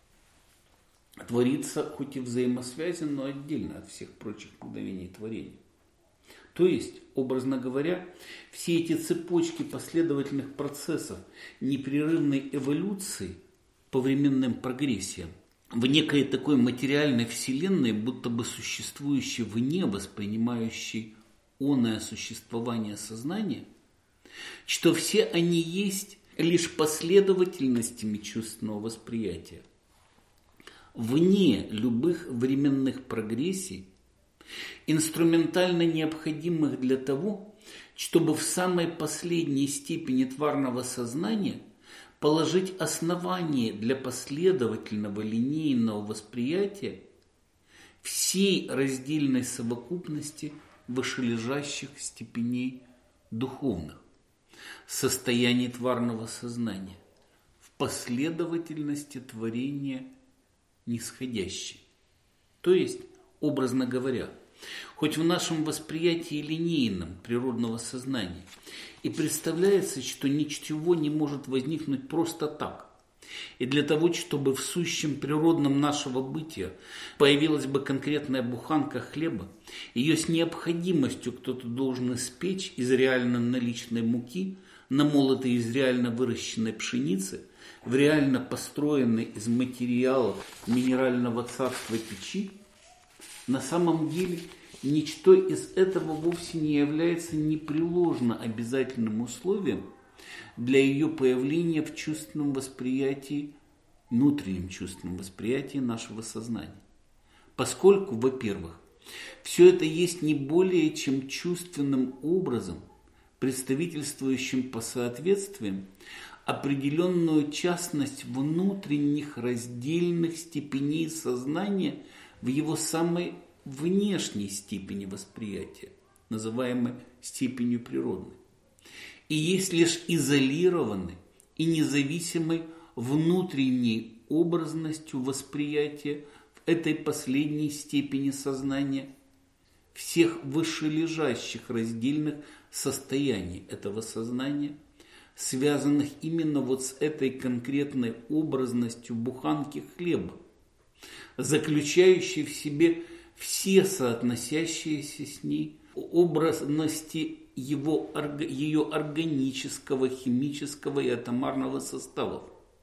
творится хоть и взаимосвязано, но отдельно от всех прочих мгновений творения. То есть, образно говоря, все эти цепочки последовательных процессов непрерывной эволюции по временным прогрессиям в некой такой материальной вселенной, будто бы существующей вне, воспринимающей оное существование сознания, что все они есть лишь последовательностями чувственного восприятия, вне любых временных прогрессий, инструментально необходимых для того, чтобы в самой последней степени тварного сознания положить основание для последовательного линейного восприятия всей раздельной совокупности вышележащих степеней духовных состояний тварного сознания в последовательности творения нисходящей. То есть, образно говоря, хоть в нашем восприятии линейном природного сознания и представляется, что ничего не может возникнуть просто так, и для того, чтобы в сущем природном нашего бытия появилась бы конкретная буханка хлеба, ее с необходимостью кто-то должен испечь из реально наличной муки, намолотой из реально выращенной пшеницы, в реально построенной из материалов минерального царства печи, на самом деле ничто из этого вовсе не является непреложно обязательным условием для ее появления в чувственном восприятии, внутреннем чувственном восприятии нашего сознания. Поскольку, во-первых, все это есть не более чем чувственным образом, представительствующим по соответствиям определенную частность внутренних раздельных степеней сознания в его самой внешней степени восприятия, называемой степенью природной, и есть лишь изолированный и независимый внутренней образностью восприятия в этой последней степени сознания всех вышележащих раздельных состояний этого сознания, связанных именно вот с этой конкретной образностью буханки хлеба, заключающий в себе все соотносящиеся с ней образности ее органического, химического и атомарного составов,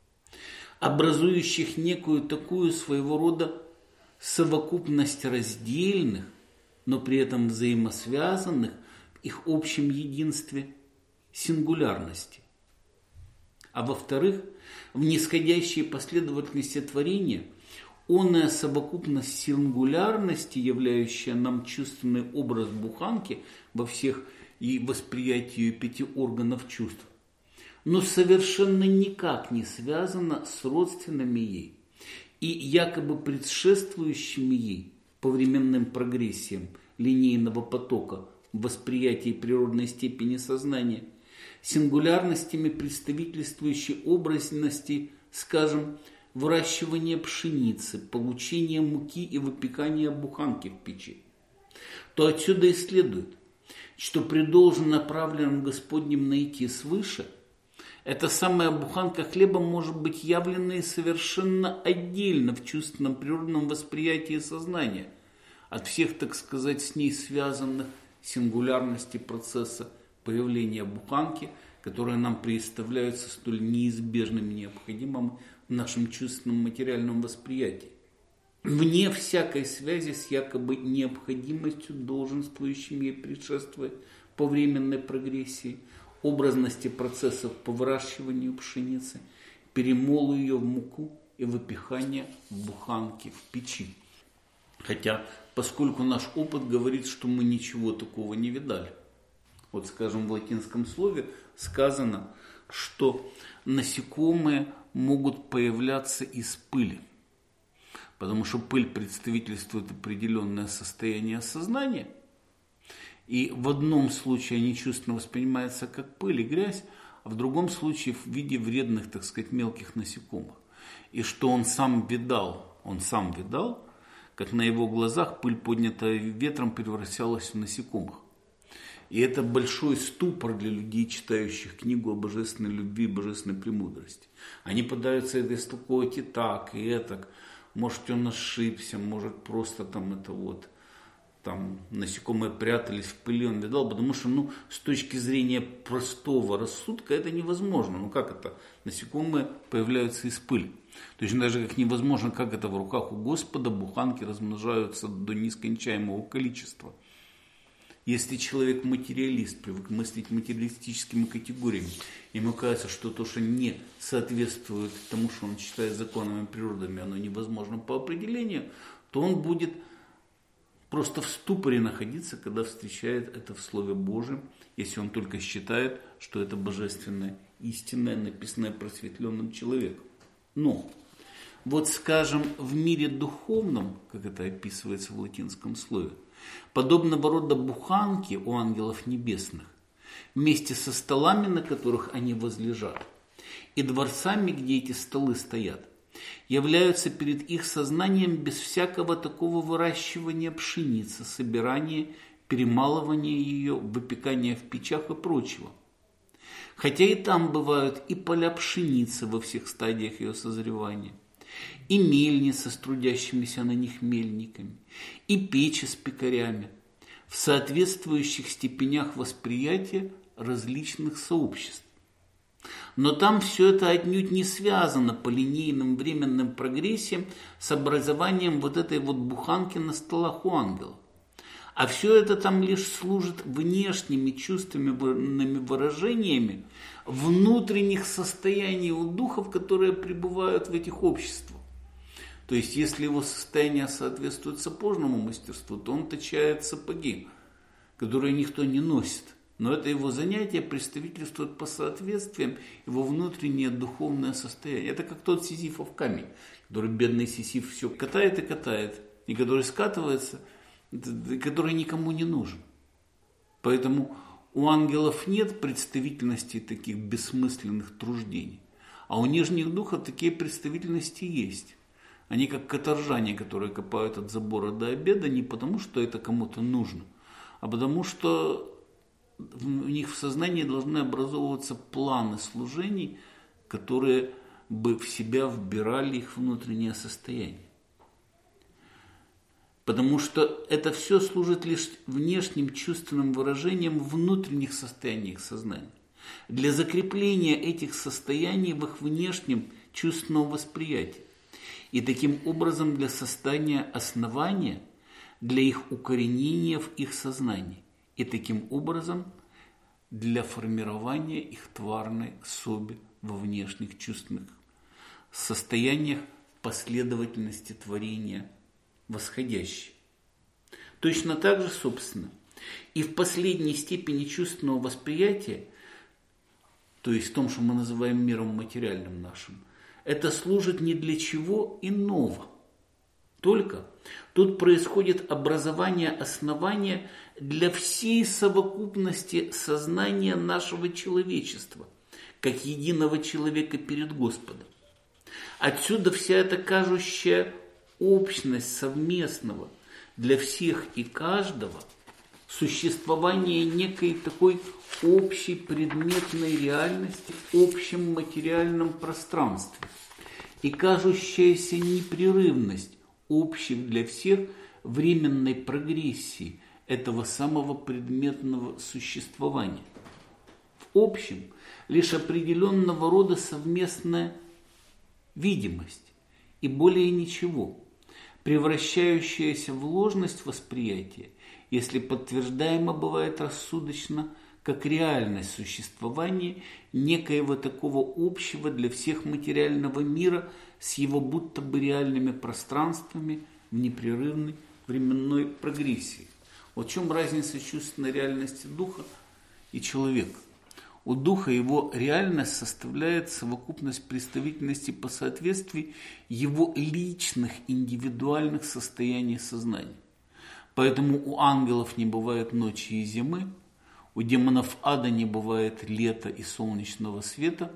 образующих некую такую своего рода совокупность раздельных, но при этом взаимосвязанных в их общем единстве сингулярности. А во-вторых, в нисходящей последовательности творения оная совокупность сингулярности, являющая нам чувственный образ буханки во всех и восприятии ее 5 органов чувств, но совершенно никак не связана с родственными ей и якобы предшествующими ей по временным прогрессиям линейного потока в восприятии природной степени сознания, сингулярностями представительствующей образности, скажем, выращивания пшеницы, получения муки и выпекания буханки в печи, то отсюда и следует, что при должном направленном Господнем наитии свыше эта самая буханка хлеба может быть явлена и совершенно отдельно в чувственном природном восприятии сознания от всех, так сказать, с ней связанных сингулярностей процесса появления буханки, которые нам представляются столь неизбежными и необходимыми в нашем чувственном материальном восприятии, вне всякой связи с якобы необходимостью, долженствующим ей предшествовать по временной прогрессии, образности процессов по выращиванию пшеницы, перемолу ее в муку и выпихания в буханки в печи. Хотя, поскольку наш опыт говорит, что мы ничего такого не видали. Вот, скажем, в латинском слове сказано, что насекомые могут появляться из пыли, потому что пыль представительствует определенное состояние сознания, и в одном случае они чувственно воспринимаются как пыль и грязь, а в другом случае в виде вредных, так сказать, мелких насекомых. И что он сам видал, как на его глазах пыль, поднятая ветром, превращалась в насекомых. И это большой ступор для людей, читающих книгу о божественной любви и божественной премудрости. Они пытаются это истолковать и так, и этак. Может, он ошибся, может, просто там насекомые прятались в пыли, он видал, потому что, с точки зрения простого рассудка это невозможно. Как это? Насекомые появляются из пыли. Точно так же, как невозможно, как это в руках у Господа буханки размножаются до нескончаемого количества. Если человек материалист, привык мыслить материалистическими категориями, ему кажется, что то, что не соответствует тому, что он считает законами природами, оно невозможно по определению, то он будет просто в ступоре находиться, когда встречает это в Слове Божьем, если он только считает, что это божественное, истинное, написанное просветленным человеком. Но, скажем, в мире духовном, как это описывается в латинском слове, подобного рода буханки у ангелов небесных, вместе со столами, на которых они возлежат, и дворцами, где эти столы стоят, являются перед их сознанием без всякого такого выращивания пшеницы, собирания, перемалывания ее, выпекания в печах и прочего. Хотя и там бывают и поля пшеницы во всех стадиях ее созревания, и мельницы с трудящимися на них мельниками, и печи с пекарями, в соответствующих степенях восприятия различных сообществ. Но там все это отнюдь не связано по линейным временным прогрессиям с образованием этой буханки на столах у ангелов. А все это там лишь служит внешними чувственными выражениями внутренних состояний у духов, которые пребывают в этих обществах. То есть, если его состояние соответствует сапожному мастерству, то он точает сапоги, которые никто не носит. Но это его занятие представительствует по соответствиям его внутреннее духовное состояние. Это как тот сизифов камень, который бедный Сизиф все катает и катает, и который скатывается, и который никому не нужен. Поэтому у ангелов нет представительности таких бессмысленных труждений. А у нижних духов такие представительности есть. Они как каторжане, которые копают от забора до обеда не потому, что это кому-то нужно, а потому что у них в сознании должны образовываться планы служений, которые бы в себя вбирали их внутреннее состояние. Потому что это все служит лишь внешним чувственным выражением внутренних состояний их сознания. Для закрепления этих состояний в их внешнем чувственном восприятии. И таким образом для создания основания для их укоренения в их сознании. И таким образом для формирования их тварной соби во внешних чувственных состояниях последовательности творения восходящей. Точно так же, собственно, и в последней степени чувственного восприятия, то есть в том, что мы называем миром материальным нашим, это служит ни для чего иного. Только тут происходит образование основания для всей совокупности сознания нашего человечества, как единого человека перед Господом. Отсюда вся эта кажущая общность совместного для всех и каждого существование некой такой общей предметной реальности в общем материальном пространстве и кажущаяся непрерывность общих для всех временной прогрессии этого самого предметного существования. В общем, лишь определенного рода совместная видимость и более ничего, превращающаяся в ложность восприятия, если подтверждаемо бывает рассудочно, как реальность существования некоего такого общего для всех материального мира с его будто бы реальными пространствами в непрерывной временной прогрессии. Вот в чем разница чувственной реальности духа и человека. У духа его реальность составляет совокупность представительности по соответствии его личных индивидуальных состояний сознания. Поэтому у ангелов не бывает ночи и зимы, у демонов ада не бывает лета и солнечного света,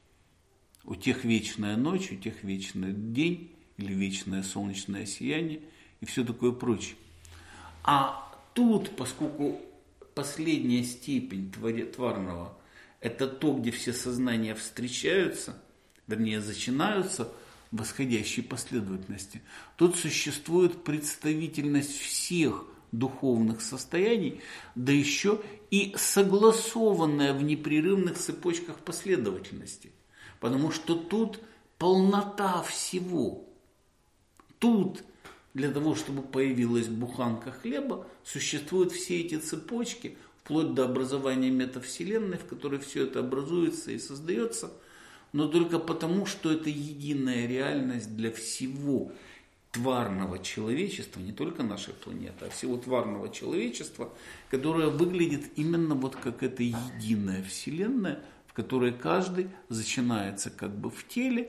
у тех вечная ночь, у тех вечный день или вечное солнечное сияние и все такое прочее. А тут, поскольку последняя степень тварного – это то, где все сознания встречаются, вернее, начинаются в восходящей последовательности, тут существует представительность всех духовных состояний, да еще и согласованная в непрерывных цепочках последовательности. Потому что тут полнота всего. Тут для того, чтобы появилась буханка хлеба, существуют все эти цепочки, вплоть до образования метавселенной, в которой все это образуется и создается, но только потому, что это единая реальность для всего тварного человечества, не только нашей планеты, а всего тварного человечества, которое выглядит именно вот как эта единая вселенная, в которой каждый начинается как бы в теле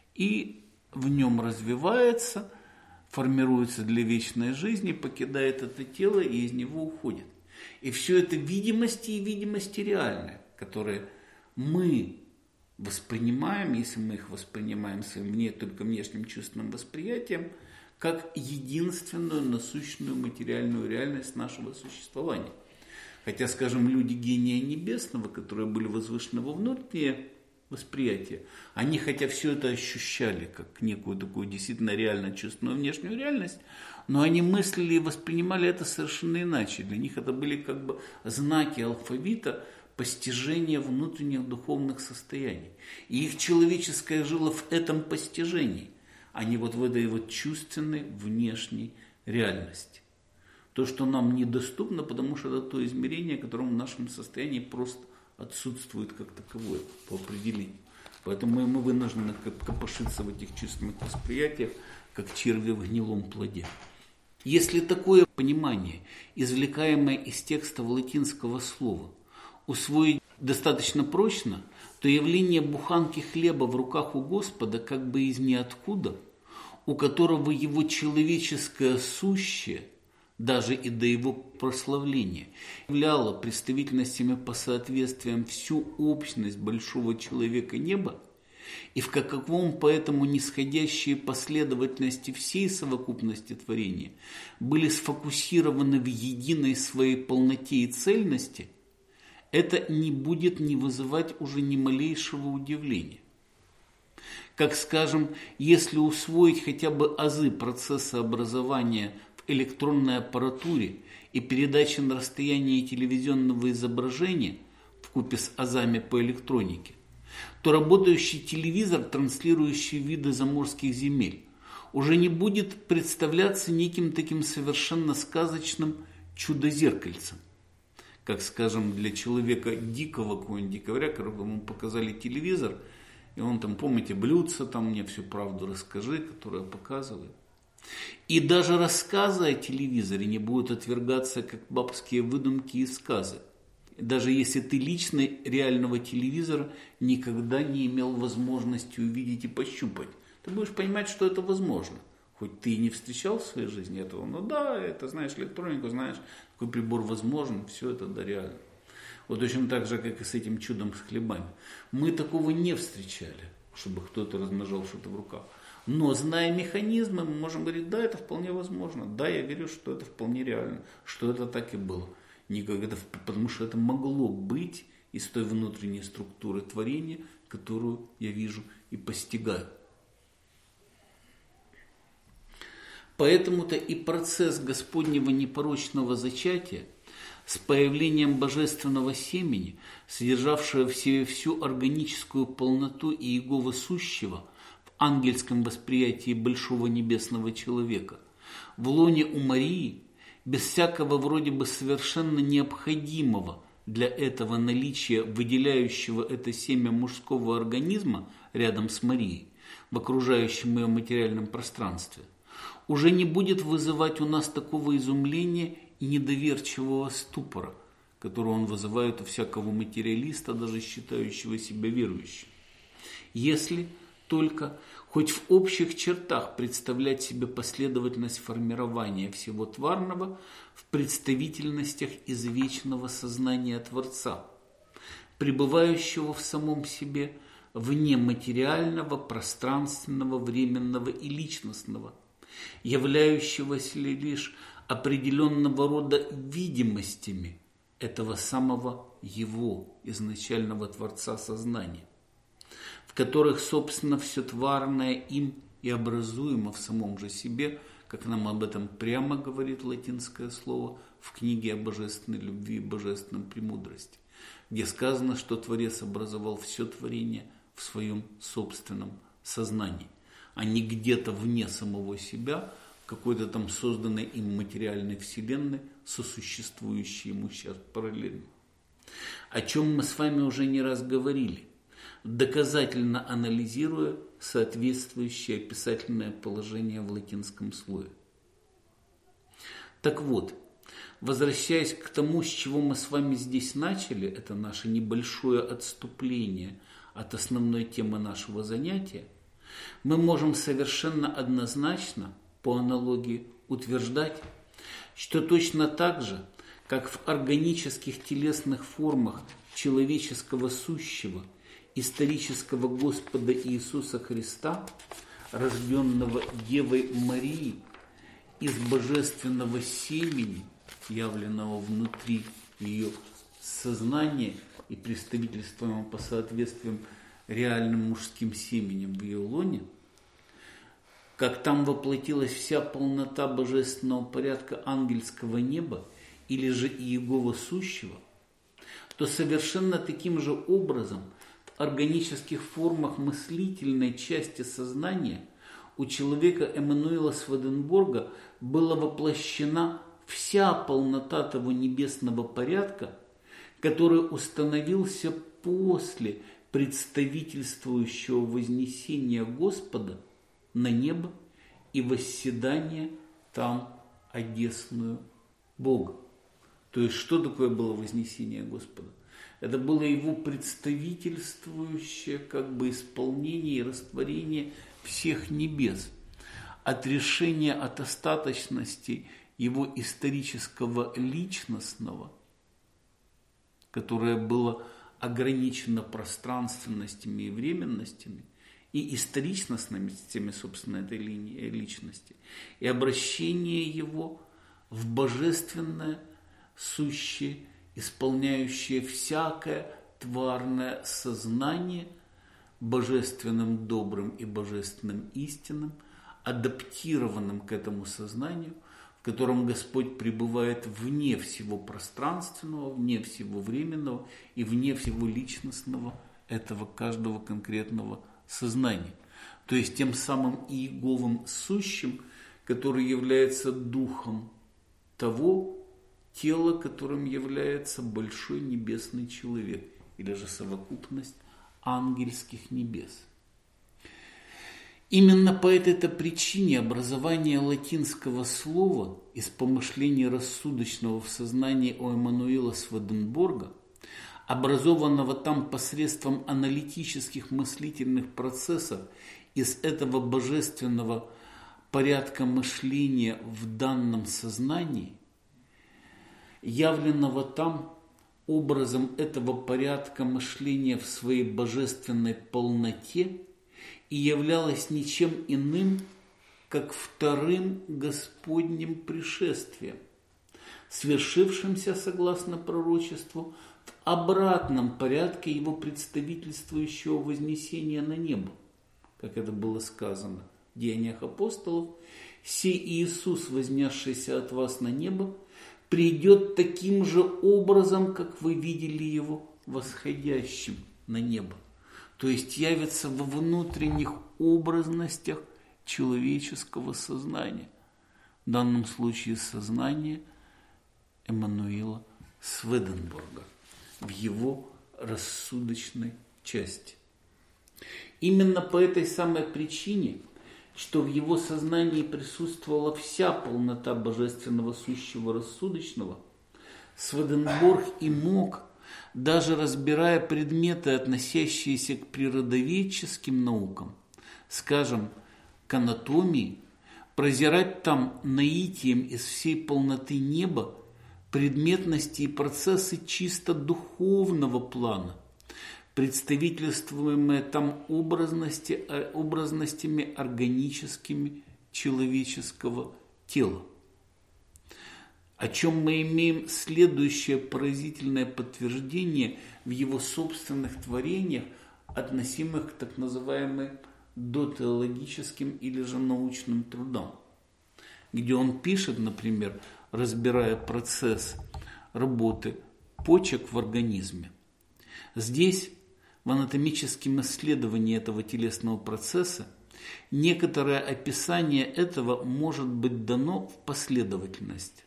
и в нем развивается, формируется для вечной жизни, покидает это тело и из него уходит. И все это видимости и видимости реальные, которые мы воспринимаем, если мы их воспринимаем своим только внешним чувственным восприятием, как единственную насущную материальную реальность нашего существования. Хотя, скажем, люди гения небесного, которые были возвышены во внутреннее восприятие, они, хотя все это ощущали как некую такую действительно реально чувственную внешнюю реальность, но они мыслили и воспринимали это совершенно иначе. Для них это были как бы знаки алфавита постижения внутренних духовных состояний. И их человеческое жило в этом постижении, а не вот в этой вот чувственной внешней реальности. То, что нам недоступно, потому что это то измерение, которое в нашем состоянии просто отсутствует как таковое по определению. Поэтому мы вынуждены копошиться в этих чувственных восприятиях, как черви в гнилом плоде. Если такое понимание, извлекаемое из текста латинского слова, усвоить достаточно прочно, то явление буханки хлеба в руках у Господа как бы из ниоткуда, у которого его человеческое сущее, даже и до его прославления, являло представительностями по соответствиям всю общность большого человека неба, и в каковом поэтому нисходящие последовательности всей совокупности творения были сфокусированы в единой своей полноте и цельности, это не будет не вызывать уже ни малейшего удивления. Как, скажем, если усвоить хотя бы азы процесса образования в электронной аппаратуре и передаче на расстоянии телевизионного изображения вкупе с азами по электронике, то работающий телевизор, транслирующий виды заморских земель, уже не будет представляться неким таким совершенно сказочным чудо-зеркальцем. Как, скажем, для человека дикого, какого-нибудь дикаря, которому ему показали телевизор, и он там, помните, блюдце, там мне всю правду расскажи, которое показывает. И даже рассказы о телевизоре не будут отвергаться, как бабские выдумки и сказы. Даже если ты лично реального телевизора никогда не имел возможности увидеть и пощупать, ты будешь понимать, что это возможно. Хоть ты и не встречал в своей жизни этого, но да, это знаешь электронику, знаешь, такой прибор возможен, все это да реально. Вот точно так же, как и с этим чудом с хлебами. Мы такого не встречали, чтобы кто-то размножал что-то в руках. Но зная механизмы, мы можем говорить, да, это вполне возможно. Да, я верю, что это вполне реально, что это так и было. Никогда, потому что это могло быть из той внутренней структуры творения, которую я вижу и постигаю. Поэтому-то и процесс Господнего непорочного зачатия с появлением божественного семени, содержавшего в себе всю органическую полноту Иеговы сущего в ангельском восприятии большого небесного человека, в лоне у Марии, без всякого вроде бы совершенно необходимого для этого наличия выделяющего это семя мужского организма рядом с Марией в окружающем ее материальном пространстве, уже не будет вызывать у нас такого изумления и недоверчивого ступора, который он вызывает у всякого материалиста, даже считающего себя верующим. Если только хоть в общих чертах представлять себе последовательность формирования всего тварного в представительностях извечного сознания Творца, пребывающего в самом себе вне материального, пространственного, временного и личностного, являющегося лишь определенного рода видимостями этого самого его изначального Творца сознания, в которых, собственно, все тварное им и образуемо в самом же себе, как нам об этом прямо говорит латинское слово в книге о божественной любви и божественной премудрости, где сказано, что Творец образовал все творение в своем собственном сознании, а не где-то вне самого себя, в какой-то там созданной им материальной вселенной, сосуществующей ему сейчас параллельно. О чем мы с вами уже не раз говорили, доказательно анализируя соответствующее описательное положение в латинском слове. Так вот, возвращаясь к тому, с чего мы с вами здесь начали, это наше небольшое отступление от основной темы нашего занятия, мы можем совершенно однозначно, по аналогии, утверждать, что точно так же, как в органических телесных формах человеческого сущего, исторического Господа Иисуса Христа, рожденного Девой Марией из божественного семени, явленного внутри ее сознания и представительствуемого по соответствиям реальным мужским семенем в ее лоне, как там воплотилась вся полнота божественного порядка ангельского неба или же Иегова сущего, то совершенно таким же образом в органических формах мыслительной части сознания у человека Эммануила Сведенборга была воплощена вся полнота того небесного порядка, который установился после представительствующего вознесения Господа на небо и восседания там одесную Бога. То есть, что такое было вознесение Господа? Это было его представительствующее как бы исполнение и растворение всех небес. Отрешение от остаточности его исторического личностного, которое было ограничено пространственностями и временностями, и историчностями, собственно, этой линии личности, и обращение его в божественное, сущее, исполняющее всякое тварное сознание божественным добрым и божественным истинным, адаптированным к этому сознанию в котором Господь пребывает вне всего пространственного, вне всего временного и вне всего личностного этого каждого конкретного сознания. То есть тем самым Иеговым сущим, который является духом того тела, которым является большой небесный человек, или же совокупность ангельских небес. Именно по этой-то причине образование латинского слова из помышления рассудочного в сознании у Эммануила Сведенборга, образованного там посредством аналитических мыслительных процессов из этого божественного порядка мышления в данном сознании, явленного там образом этого порядка мышления в своей божественной полноте, и являлось ничем иным, как вторым Господним пришествием, свершившимся, согласно пророчеству, в обратном порядке его представительствующего вознесения на небо, как это было сказано в Деяниях апостолов: «Сей Иисус, вознесшийся от вас на небо, придет таким же образом, как вы видели его восходящим на небо». То есть явится во внутренних образностях человеческого сознания. В данном случае сознание Эммануила Сведенборга в его рассудочной части. Именно по этой самой причине, что в его сознании присутствовала вся полнота божественного сущего рассудочного, Сведенборг и мог, даже разбирая предметы, относящиеся к природоведческим наукам, скажем, к анатомии, прозирать там наитием из всей полноты неба предметности и процессы чисто духовного плана, представительствуемые там образностями органическими человеческого тела. О чем мы имеем следующее поразительное подтверждение в его собственных творениях, относимых к так называемым дотеологическим или же научным трудам, где он пишет, например, разбирая процесс работы почек в организме. Здесь, в анатомическом исследовании этого телесного процесса, некоторое описание этого может быть дано в последовательностях.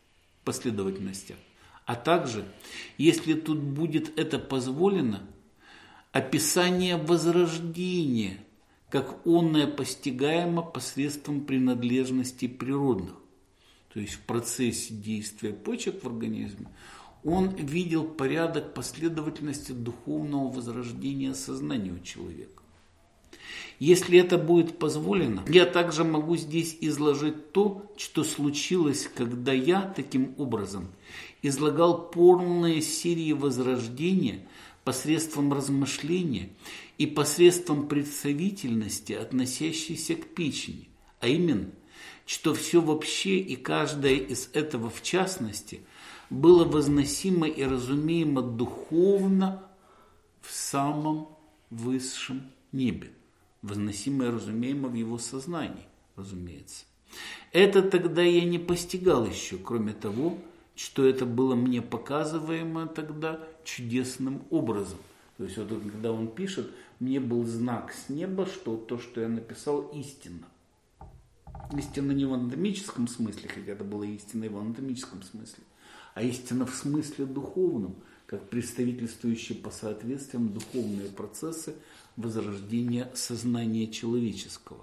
А также, если тут будет это позволено, описание возрождения, как онное постигаемо посредством принадлежностей природных. То есть в процессе действия почек в организме он видел порядок последовательности духовного возрождения сознания у человека. Если это будет позволено, я также могу здесь изложить то, что случилось, когда я таким образом излагал полные серии возрождения посредством размышления и посредством представительности, относящейся к печени, а именно, что все вообще и каждое из этого в частности было возносимо и разумеемо духовно в самом высшем небе. Возносимо и разумеемо в его сознании, разумеется. Это тогда я не постигал еще, кроме того, что это было мне показываемо тогда чудесным образом. То есть вот когда он пишет, мне был знак с неба, что то, что я написал, истинно. Истина не в анатомическом смысле, хотя это было истинно в анатомическом смысле, а истина в смысле духовном, как представительствующие по соответствиям духовные процессы возрождения сознания человеческого.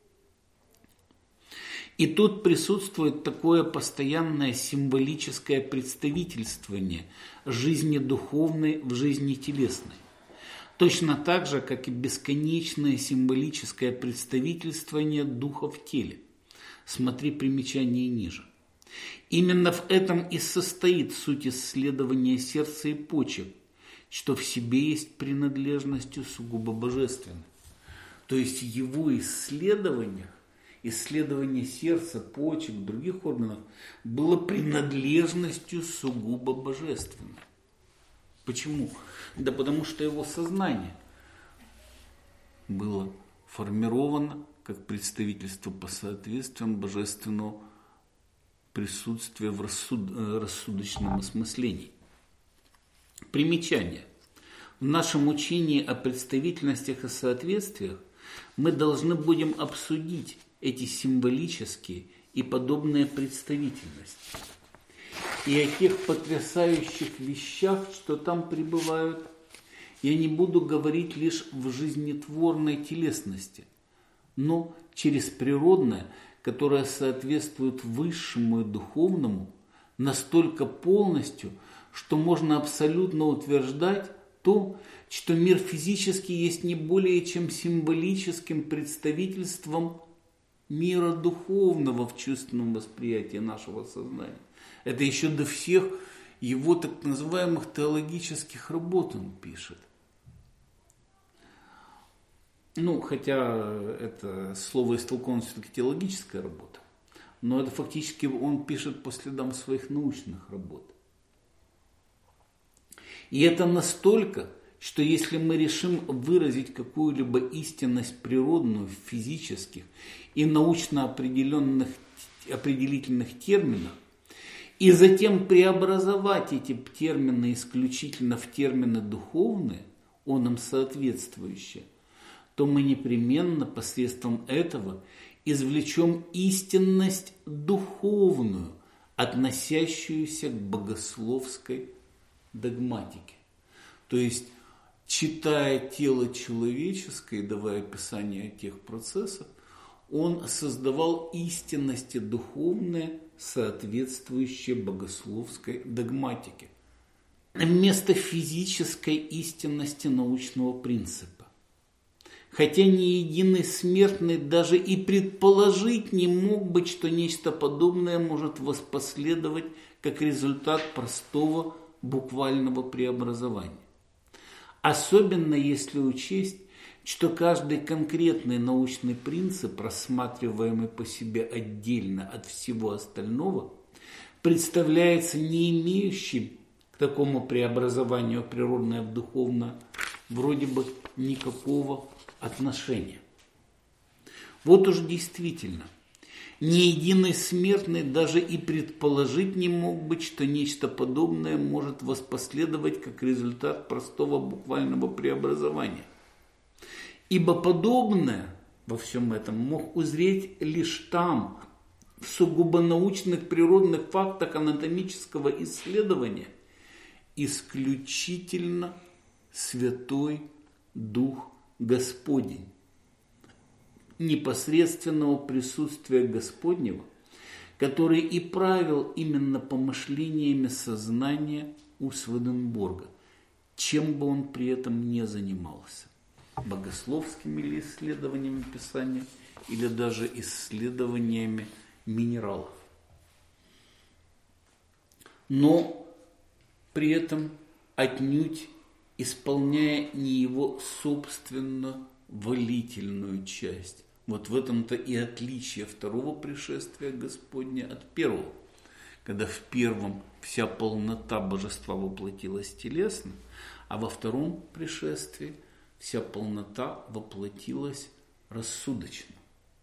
И тут присутствует такое постоянное символическое представительствование жизни духовной в жизни телесной. Точно так же, как и бесконечное символическое представительствование духа в теле. Смотри примечание ниже. Именно в этом и состоит суть исследования сердца и почек, что в себе есть принадлежностью сугубо божественной. То есть его исследование сердца, почек, других органов было принадлежностью сугубо божественной. Почему? Да потому что его сознание было формировано как представительство по соответствиям божественного присутствия в рассудочном осмыслении. Примечание. В нашем учении о представительностях и соответствиях мы должны будем обсудить эти символические и подобные представительности и о тех потрясающих вещах, что там пребывают. Я не буду говорить лишь в жизнетворной телесности, но через природное, которое соответствует высшему и духовному, настолько полностью, что можно абсолютно утверждать то, что мир физический есть не более чем символическим представительством мира духовного в чувственном восприятии нашего сознания. Это еще до всех его так называемых теологических работ он пишет. Хотя это слово истолковано все-таки теологическая работа, но это фактически он пишет по следам своих научных работ. И это настолько, что если мы решим выразить какую-либо истинность природную в физических и научно определительных терминах, и затем преобразовать эти термины исключительно в термины духовные, он им соответствующие, то мы непременно посредством этого извлечем истинность духовную, относящуюся к богословской догматике. То есть, читая тело человеческое и давая описание тех процессов, он создавал истинности духовные, соответствующие богословской догматике, вместо физической истинности научного принципа. Хотя ни единый смертный даже и предположить не мог бы, что нечто подобное может воспоследовать как результат простого буквального преобразования. Особенно если учесть, что каждый конкретный научный принцип, рассматриваемый по себе отдельно от всего остального, представляется не имеющим к такому преобразованию природное в духовное вроде бы никакого отношения. Вот уж действительно, ни единый смертный даже и предположить не мог быть, что нечто подобное может воспоследовать как результат простого буквального преобразования. Ибо подобное во всем этом мог узреть лишь там, в сугубо научных природных фактах анатомического исследования, исключительно Святой Дух Господень, непосредственного присутствия Господнего, который и правил именно помышлениями сознания у Сведенборга, чем бы он при этом не занимался, богословскими ли исследованиями Писания или даже исследованиями минералов. Но при этом отнюдь исполняя не его собственно волительную часть. Вот в этом-то и отличие второго пришествия Господня от первого. Когда в первом вся полнота божества воплотилась телесно, а во втором пришествии вся полнота воплотилась рассудочно.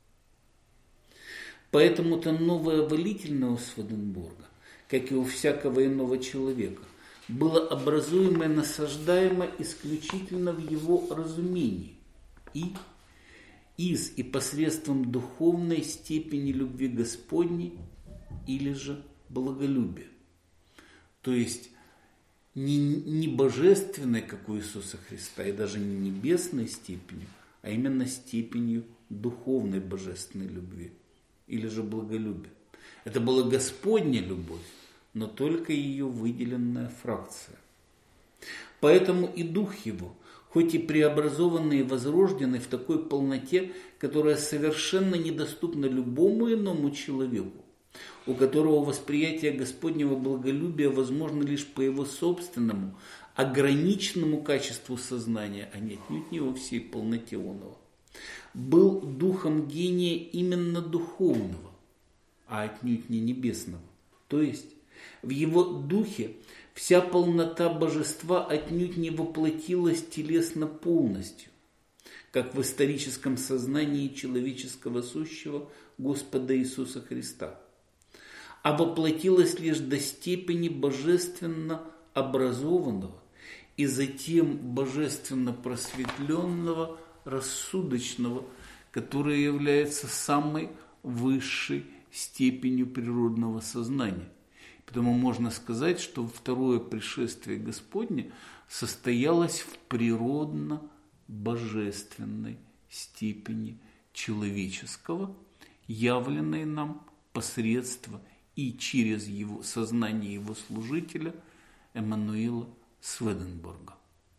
Поэтому-то новое волительное у Сведенборга, как и у всякого иного человека, было образуемо и насаждаемо исключительно в его разумении и из и посредством духовной степени любви Господней или же благолюбия. То есть не божественной, как у Иисуса Христа, и даже не небесной степенью, а именно степенью духовной божественной любви или же благолюбия. Это была Господня любовь, но только ее выделенная фракция. Поэтому и дух его, хоть и преобразованный и возрожденный в такой полноте, которая совершенно недоступна любому иному человеку, у которого восприятие Господнего благолюбия возможно лишь по его собственному, ограниченному качеству сознания, а не отнюдь не во всей полноте оного, был духом гения именно духовного, а отнюдь не небесного. То есть в его духе вся полнота божества отнюдь не воплотилась телесно полностью, как в историческом сознании человеческого сущего Господа Иисуса Христа, а воплотилось лишь до степени божественно образованного и затем божественно просветленного, рассудочного, которое является самой высшей степенью природного сознания. Потому можно сказать, что второе пришествие Господне состоялось в природно-божественной степени человеческого, явленной нам посредством и через его сознание его служителя Эммануила Сведенборга.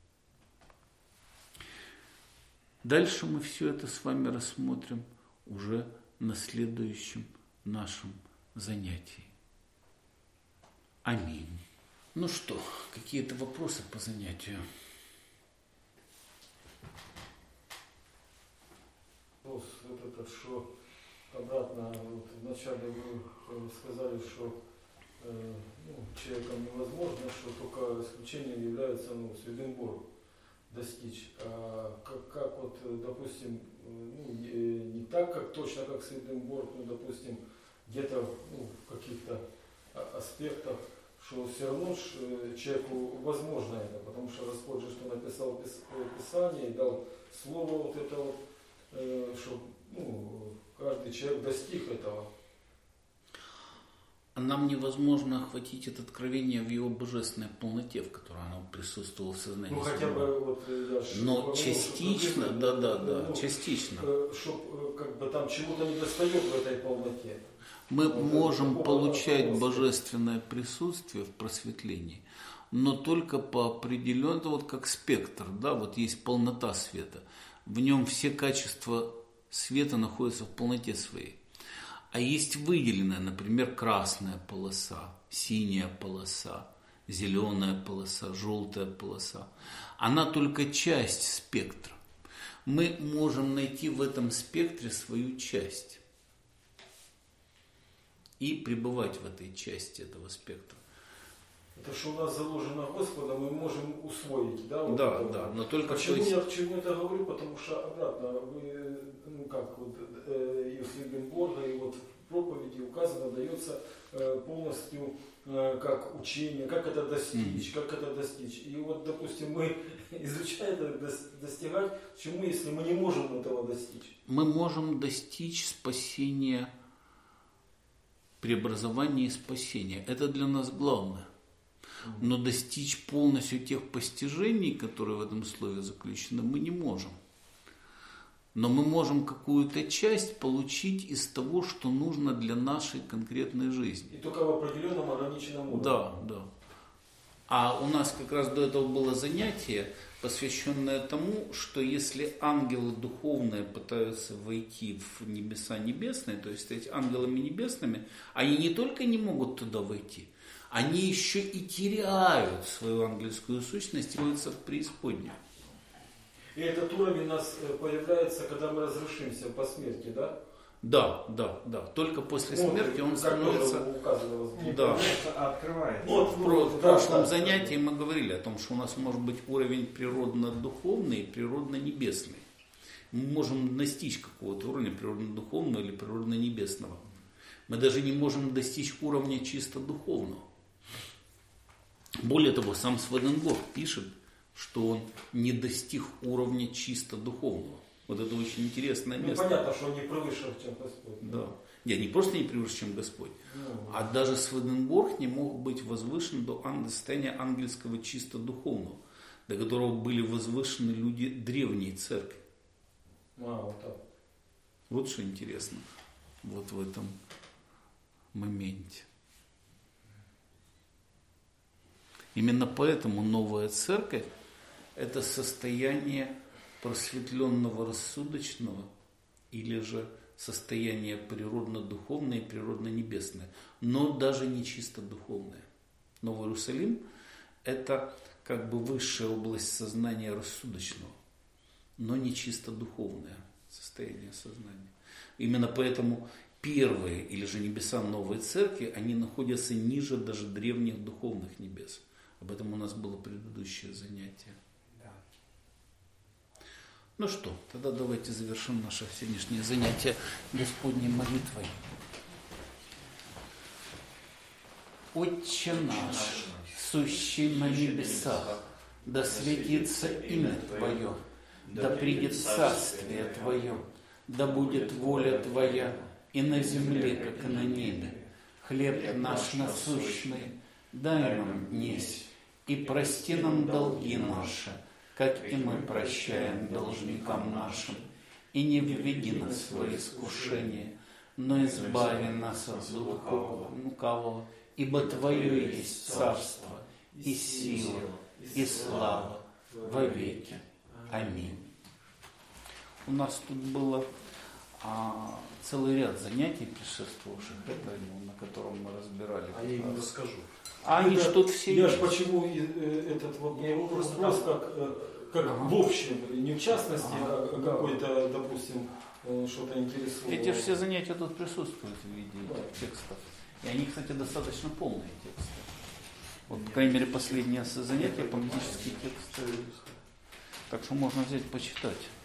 Дальше мы все это с вами рассмотрим уже на следующем нашем занятии. Аминь. Ну что, какие-то вопросы по занятию? Вот это, что обратно, вот вначале вы сказали, что человеком невозможно, что только исключением является Сведенборг достичь. А как вот, допустим, не так, как точно, как Сведенборг, допустим, где-то в каких-то аспектах, что все равно человеку возможно это, потому что Господь же что написал Писание и дал слово вот это вот, что каждый человек достиг этого. Нам невозможно охватить это откровение в его божественной полноте, в которой оно присутствовало в сознании. Хотя бы вот я но частично, частично. Чтобы как бы там чего-то не достает в этой полноте. Мы можем получать божественное присутствие в просветлении, но только по определенному, вот как спектр, да, вот есть полнота света. В нем все качества света находятся в полноте своей. А есть выделенная, например, красная полоса, синяя полоса, зеленая полоса, желтая полоса. Она только часть спектра. Мы можем найти в этом спектре свою часть и пребывать в этой части этого спектра. Это что у нас заложено Господом, мы можем усвоить, да? Вот да, это. Да, но только почему я к чему это говорю? Потому что обратно, вы, и у Сведенборга, и вот в проповеди указано, дается полностью как учение, как это достичь, И вот, допустим, мы изучаем это, достигать, чему, если мы не можем этого достичь? Мы можем достичь спасения, преобразования и спасения. Это для нас главное. Но достичь полностью тех постижений, которые в этом слове заключены, мы не можем. Но мы можем какую-то часть получить из того, что нужно для нашей конкретной жизни. И только в определенном ограниченном уровне. Да. А у нас как раз до этого было занятие, посвященное тому, что если ангелы духовные пытаются войти в небеса небесные, то есть стать ангелами небесными, они не только не могут туда войти, они еще и теряют свою ангельскую сущность и находятся в преисподней. И этот уровень у нас появляется, когда мы разрешимся по смерти, да? Да. Только после смерти он становится... Да. Открывается. Вот в прошлом занятии мы говорили о том, что у нас может быть уровень природно-духовный и природно-небесный. Мы можем достичь какого-то уровня природно-духовного или природно-небесного. Мы даже не можем достичь уровня чисто духовного. Более того, сам Сведенборг пишет, что он не достиг уровня чисто духовного. Вот это очень интересное место. Понятно, что он не превыше, чем Господь. Да. Не просто не превыше, чем Господь, а даже Сведенборг не мог быть возвышен до состояния ангельского чисто духовного, до которого были возвышены люди древней церкви. Вот так. Вот что интересно вот в этом моменте. Именно поэтому новая церковь – это состояние просветленного рассудочного или же состояние природно-духовное и природно-небесное, но даже не чисто духовное. Новый Иерусалим – это как бы высшая область сознания рассудочного, но не чисто духовное состояние сознания. Именно поэтому первые или же небеса новой церкви, они находятся ниже даже древних духовных небес. Об этом у нас было предыдущее занятие. Да. Ну что, тогда давайте завершим наше сегодняшнее занятие Господней молитвой. Отче наш, сущий на небесах, да светится имя Твое, да придет царствие Твое, да будет воля Твоя и на земле, как и на небе. Хлеб наш насущный дай нам днесь, и прости нам долги наши, как и мы прощаем должникам нашим. И не введи нас в искушение, но избави нас от лукавого, ибо Твое есть царство, и сила, и слава во веки. Аминь. У нас тут было целый ряд занятий предшествовавших этому, на котором мы разбирали. А я им расскажу. Они ж тут все я есть. ж почему этот вопрос как в общем, не в частности, а какой-то, допустим, что-то интересует. Эти же все занятия тут присутствуют в виде этих текстов. И они, кстати, достаточно полные тексты. Вот, по крайней мере, последнее занятие, политические тексты. Так что можно взять почитать.